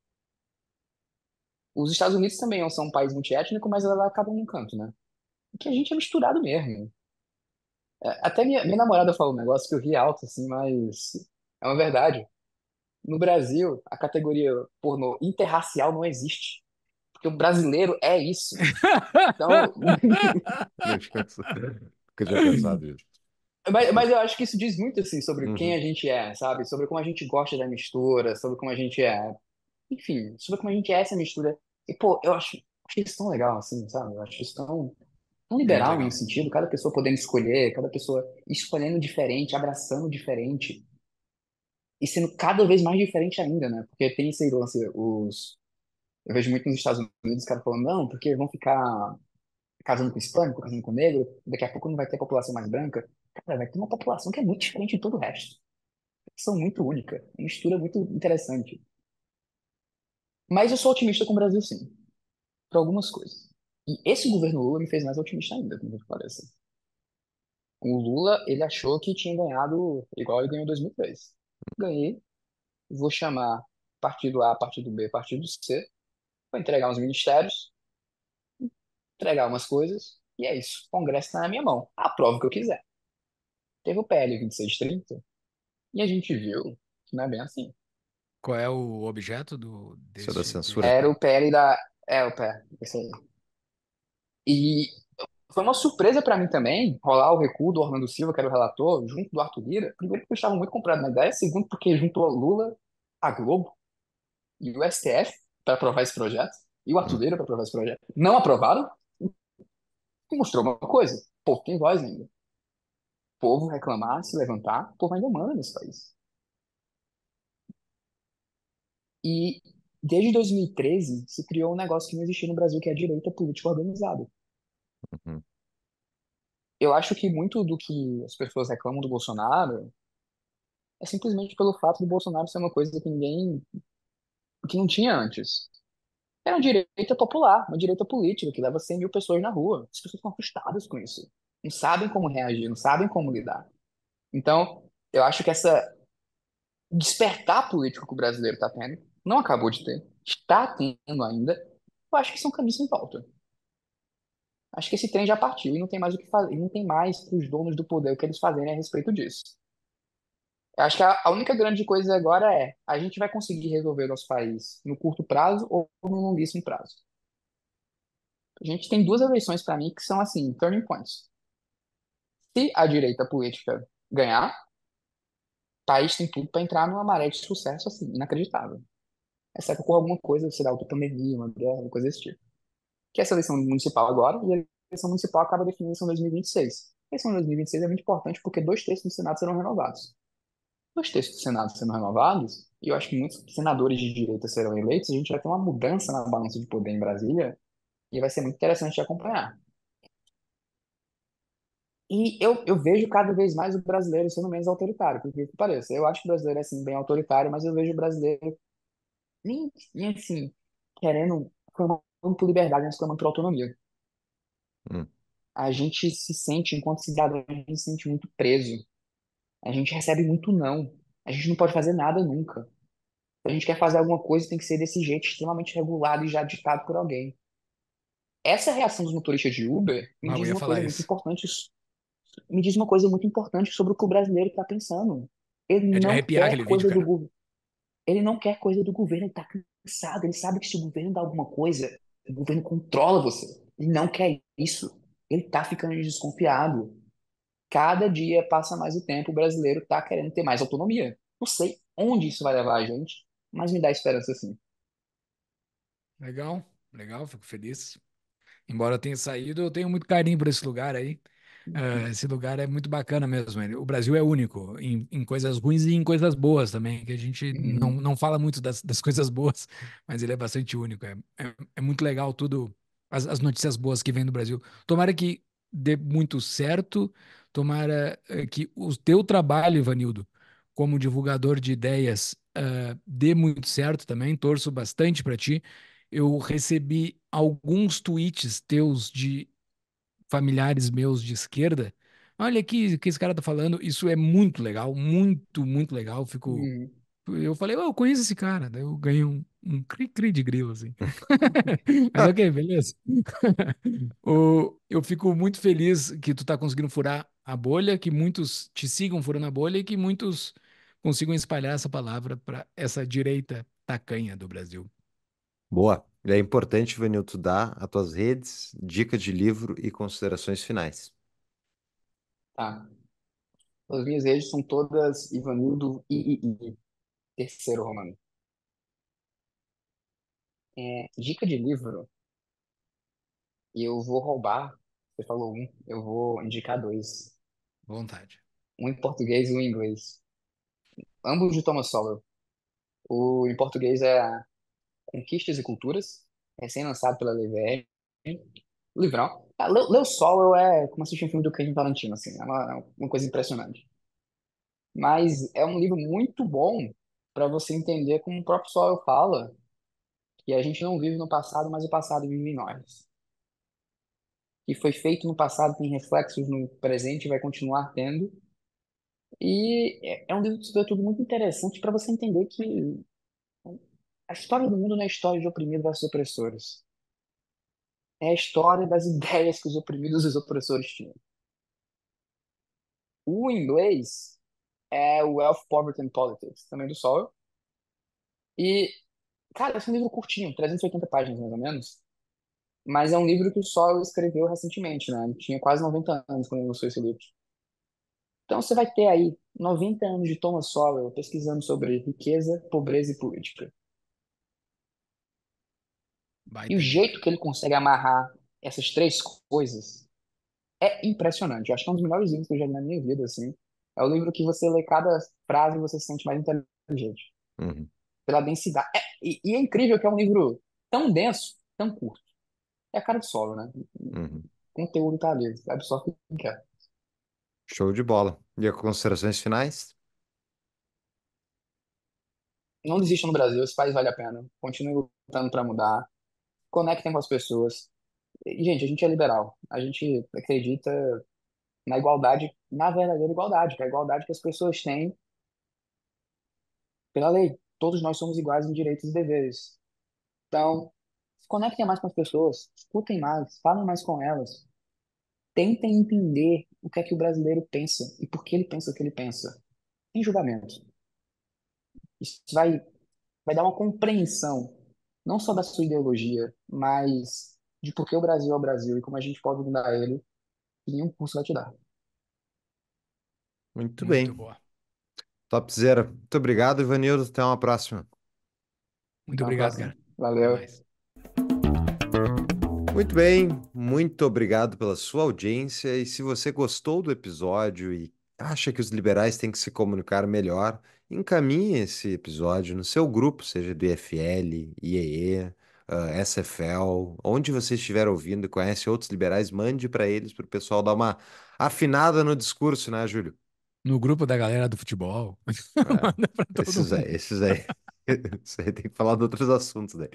Os Estados Unidos também são um país multiétnico, mas ela acaba num canto, né? Porque a gente é misturado mesmo. É, até minha, minha namorada falou um negócio que eu ri alto, assim, mas é uma verdade. No Brasil, a categoria pornô interracial não existe. Porque o brasileiro é isso. Então, Não tinha pensado, nunca tinha pensado isso. mas, mas eu acho que isso diz muito, assim, sobre quem Uhum. a gente é, sabe? Sobre como a gente gosta da mistura, sobre como a gente é. Enfim, sobre como a gente é essa mistura. E, pô, eu acho, acho isso tão legal, assim, sabe? Eu acho isso tão, tão É muito liberal em um legal. sentido, cada pessoa podendo escolher, cada pessoa escolhendo diferente, abraçando diferente. E sendo cada vez mais diferente ainda, né? Porque tem esse lance, os... eu vejo muito nos Estados Unidos, os caras falando, não, porque vão ficar casando com hispânico, casando com negro, daqui a pouco não vai ter população mais branca. Cara, vai ter uma população que é muito diferente de todo o resto. São muito única, uma mistura muito interessante. Mas eu sou otimista com o Brasil, sim, por algumas coisas. E esse governo Lula me fez mais otimista ainda, como que parece. O Lula, ele achou que tinha ganhado igual ele ganhou em dois mil e três. Ganhei, vou chamar partido A, partido B, partido C, vou entregar uns ministérios, entregar umas coisas, e é isso. O Congresso está na minha mão. Aprova o que eu quiser. Teve o P L vinte e seis trinta, e a gente viu que não é bem assim. Qual é o objeto do, Isso é da deste, censura? Era deste... o P L da. É, o P L, isso aí. E foi uma surpresa para mim também rolar o recuo do Orlando Silva, que era o relator, junto do Arthur Lira. Primeiro, porque eu estava muito comprado na ideia. Segundo, porque juntou Lula, a Globo e o S T F para aprovar esse projeto. E o Arthur Hum. Lira para aprovar esse projeto. Não aprovaram, e mostrou uma coisa. O povo tem voz ainda. O povo reclamar, se levantar, o povo ainda manda nesse país. E desde dois mil e treze se criou um negócio que não existia no Brasil, que é a direita política organizada. Uhum. Eu acho que muito do que as pessoas reclamam do Bolsonaro é simplesmente pelo fato do Bolsonaro ser uma coisa que ninguém, que não tinha antes. É uma direita popular, uma direita política que leva cem mil pessoas na rua. As pessoas estão assustadas com isso. Não sabem como reagir, não sabem como lidar. Então, eu acho que essa despertar político que o brasileiro está tendo, não acabou de ter, está tendo ainda, eu acho que são caminhos sem volta. Acho que esse trem já partiu e não tem mais o que fazer, não tem mais para os donos do poder o que eles fazerem a respeito disso. Eu acho que a, a única grande coisa agora é a gente vai conseguir resolver o nosso país no curto prazo ou no longuíssimo prazo. A gente tem duas eleições para mim que são assim, turning points. Se a direita política ganhar, o país tem tudo para entrar numa maré de sucesso assim, inacreditável. Exceto por alguma coisa, sei lá, outra pandemia, uma guerra, uma coisa desse tipo. Que é essa eleição municipal agora, e a eleição municipal acaba definindo a eleição dois mil e vinte e seis. A eleição de dois mil e vinte e seis é muito importante porque dois terços do Senado serão renovados. Dois terços do Senado sendo renovados, e eu acho que muitos senadores de direita serão eleitos, a gente vai ter uma mudança na balança de poder em Brasília, e vai ser muito interessante de acompanhar. E eu, eu vejo cada vez mais o brasileiro sendo menos autoritário, por que que pareça. Eu acho que o brasileiro é, assim, bem autoritário, mas eu vejo o brasileiro nem, nem assim, querendo, clamando por liberdade, mas clamando por autonomia. Hum. A gente se sente, enquanto cidadão, a gente se sente muito preso. A gente recebe muito não. A gente não pode fazer nada nunca. Se a gente quer fazer alguma coisa, tem que ser desse jeito, extremamente regulado e já ditado por alguém. Essa reação dos motoristas de Uber me Ah, eu diz ia uma coisa falar muito isso. importante, me diz uma coisa muito importante sobre o que o brasileiro está pensando. Ele É de não arrepiar quer aquele vídeo, coisa do cara. governo. Ele não quer coisa do governo, ele está cansado. Ele sabe que se o governo dá alguma coisa, o governo controla você. Ele não quer isso. Ele está ficando desconfiado. Cada dia passa mais o tempo, o brasileiro está querendo ter mais autonomia. Não sei onde isso vai levar a gente, mas me dá esperança sim. Legal, legal, fico feliz. Embora eu tenha saído, eu tenho muito carinho por esse lugar aí. Ah, esse lugar é muito bacana mesmo. ele- O Brasil é único em, em coisas ruins e em coisas boas também, que a gente não, Uhum, não fala muito das, das coisas boas, mas ele é bastante único. É, é, é muito legal tudo, as, as notícias boas que vêm do Brasil. Tomara que dê muito certo, tomara eh, que o teu trabalho, Ivanildo, como divulgador de ideias, ah, dê muito certo também. Torço bastante para ti. Eu recebi alguns tweets teus de familiares meus de esquerda. Olha aqui o que esse cara tá falando. Isso é muito legal, muito, muito legal. Fico, uhum. eu falei, oh, eu conheço esse cara. Daí eu ganhei um, um cri-cri de grilo, assim. Mas ok, beleza. O- eu fico muito feliz que tu tá conseguindo furar a bolha, que muitos te sigam furando a bolha e que muitos consigam espalhar essa palavra para essa direita tacanha do Brasil. Boa. E é importante, Vanil, tu dar as tuas redes, dica de livro e considerações finais. Tá. As minhas redes são todas Ivanildo I I I, terceiro romano. É, dica de livro, e eu vou roubar. Você falou um, eu vou indicar dois. Vontade. Um em português e um em inglês. Ambos de Thomas Sowell. O em português é Conquistas e Culturas, recém-lançado pela L V M. Livrão. Ah, Leo Leo Sowell é como assistir um filme do Quentin Tarantino, assim, é uma, uma coisa impressionante. Mas é um livro muito bom para você entender como o próprio Sowell fala, que a gente não vive no passado, mas o passado vive em nós. Que foi feito no passado tem reflexos no presente e vai continuar tendo. E é é um livro, sobretudo, muito interessante para você entender que a história do mundo não é a história de oprimidos versus opressores. É a história das ideias que os oprimidos e os opressores tinham. O inglês é o Wealth, Poverty and Politics, também do Sowell. E, cara, esse é um livro curtinho, trezentas e oitenta páginas mais ou menos. Mas é um livro que o Sowell escreveu recentemente, né? Ele tinha quase noventa anos quando ele lançou esse livro. Então você vai ter aí noventa anos de Thomas Sowell pesquisando sobre riqueza, pobreza e política. E o Baita dica. jeito que ele consegue amarrar essas três coisas é impressionante. Eu acho que é um dos melhores livros que eu já li na minha vida, assim. É o livro que você lê cada frase e você se sente mais inteligente. Uhum, Pela densidade. É, e, e é incrível que é um livro tão denso, tão curto. É a cara do solo, né? uhum. O conteúdo tá ali. Absorve quem quer. Show de bola. E as considerações finais? Não desistam no Brasil, esse país vale a pena. Continue lutando para mudar. Conectem com as pessoas. E, gente, a gente é liberal. A gente acredita na igualdade, na verdadeira igualdade, que é a igualdade que as pessoas têm pela lei. Todos nós somos iguais em direitos e deveres. Então, conectem mais com as pessoas, escutem mais, falem mais com elas, tentem entender o que é que o brasileiro pensa e por que ele pensa o que ele pensa. Sem julgamento. Isso vai, vai dar uma compreensão, não só da sua ideologia, mas de por que o Brasil é o Brasil e como a gente pode mudar ele, que nenhum curso vai te dar. Muito Muito bem. boa. Topzera. Muito obrigado, Ivanildo. Até uma próxima. Muito Até uma obrigado, próxima. cara. Até Valeu. mais. Muito bem, muito obrigado pela sua audiência. E se você gostou do episódio e acha que os liberais têm que se comunicar melhor, encaminhe esse episódio no seu grupo, seja do I F L, I E E, ah, S F L, onde você estiver ouvindo e conhece outros liberais, mande para eles, para o pessoal dar uma afinada no discurso, né, Júlio? No grupo da galera do futebol. É, Manda pra todo esses aí, mundo. esses aí. Isso aí tem que falar de outros assuntos daí.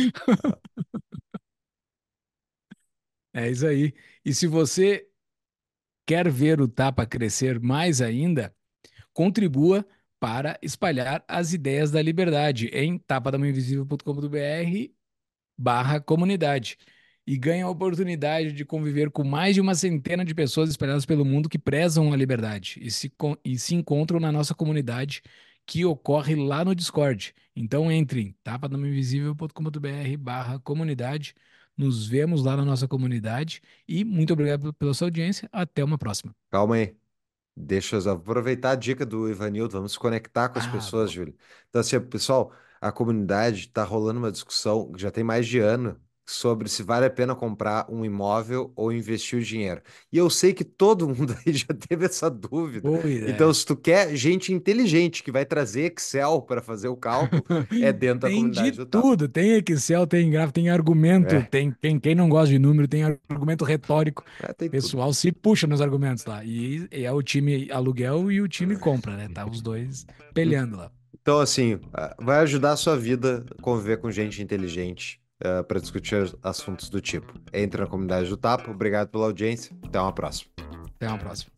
É isso aí. E se você quer ver o Tapa crescer mais ainda, contribua para espalhar as ideias da liberdade em tapadamainvisível.com.br barra comunidade e ganhe a oportunidade de conviver com mais de uma centena de pessoas espalhadas pelo mundo que prezam a liberdade e se, con- e se encontram na nossa comunidade que ocorre lá no Discord. Então entre em tapadamainvisível.com.br barra comunidade. Nos vemos lá na nossa comunidade e muito obrigado pela sua audiência. Até uma próxima. Calma aí. Deixa eu aproveitar a dica do Ivanildo, vamos se conectar com as Ah, pessoas, boa. Júlio. Então, assim, pessoal, a comunidade está rolando uma discussão que já tem mais de ano sobre se vale a pena comprar um imóvel ou investir o dinheiro. E eu sei que todo mundo aí já teve essa dúvida. Boa Então, ideia. se tu quer gente inteligente que vai trazer Excel para fazer o cálculo, é dentro da Tem de comunidade do Tapa. tudo. Tem Excel, tem gráfico, tem argumento. É, Tem quem, quem não gosta de número, tem argumento retórico. é, tem tudo. Pessoal se puxa nos argumentos lá. E, e é o time aluguel e o time compra, né? Tá os dois peleando lá. Então, assim, ah, vai ajudar a sua vida a conviver com gente inteligente, para discutir assuntos do tipo. Entre na comunidade do Tapa. Obrigado pela audiência. Até uma próxima. Até uma próxima.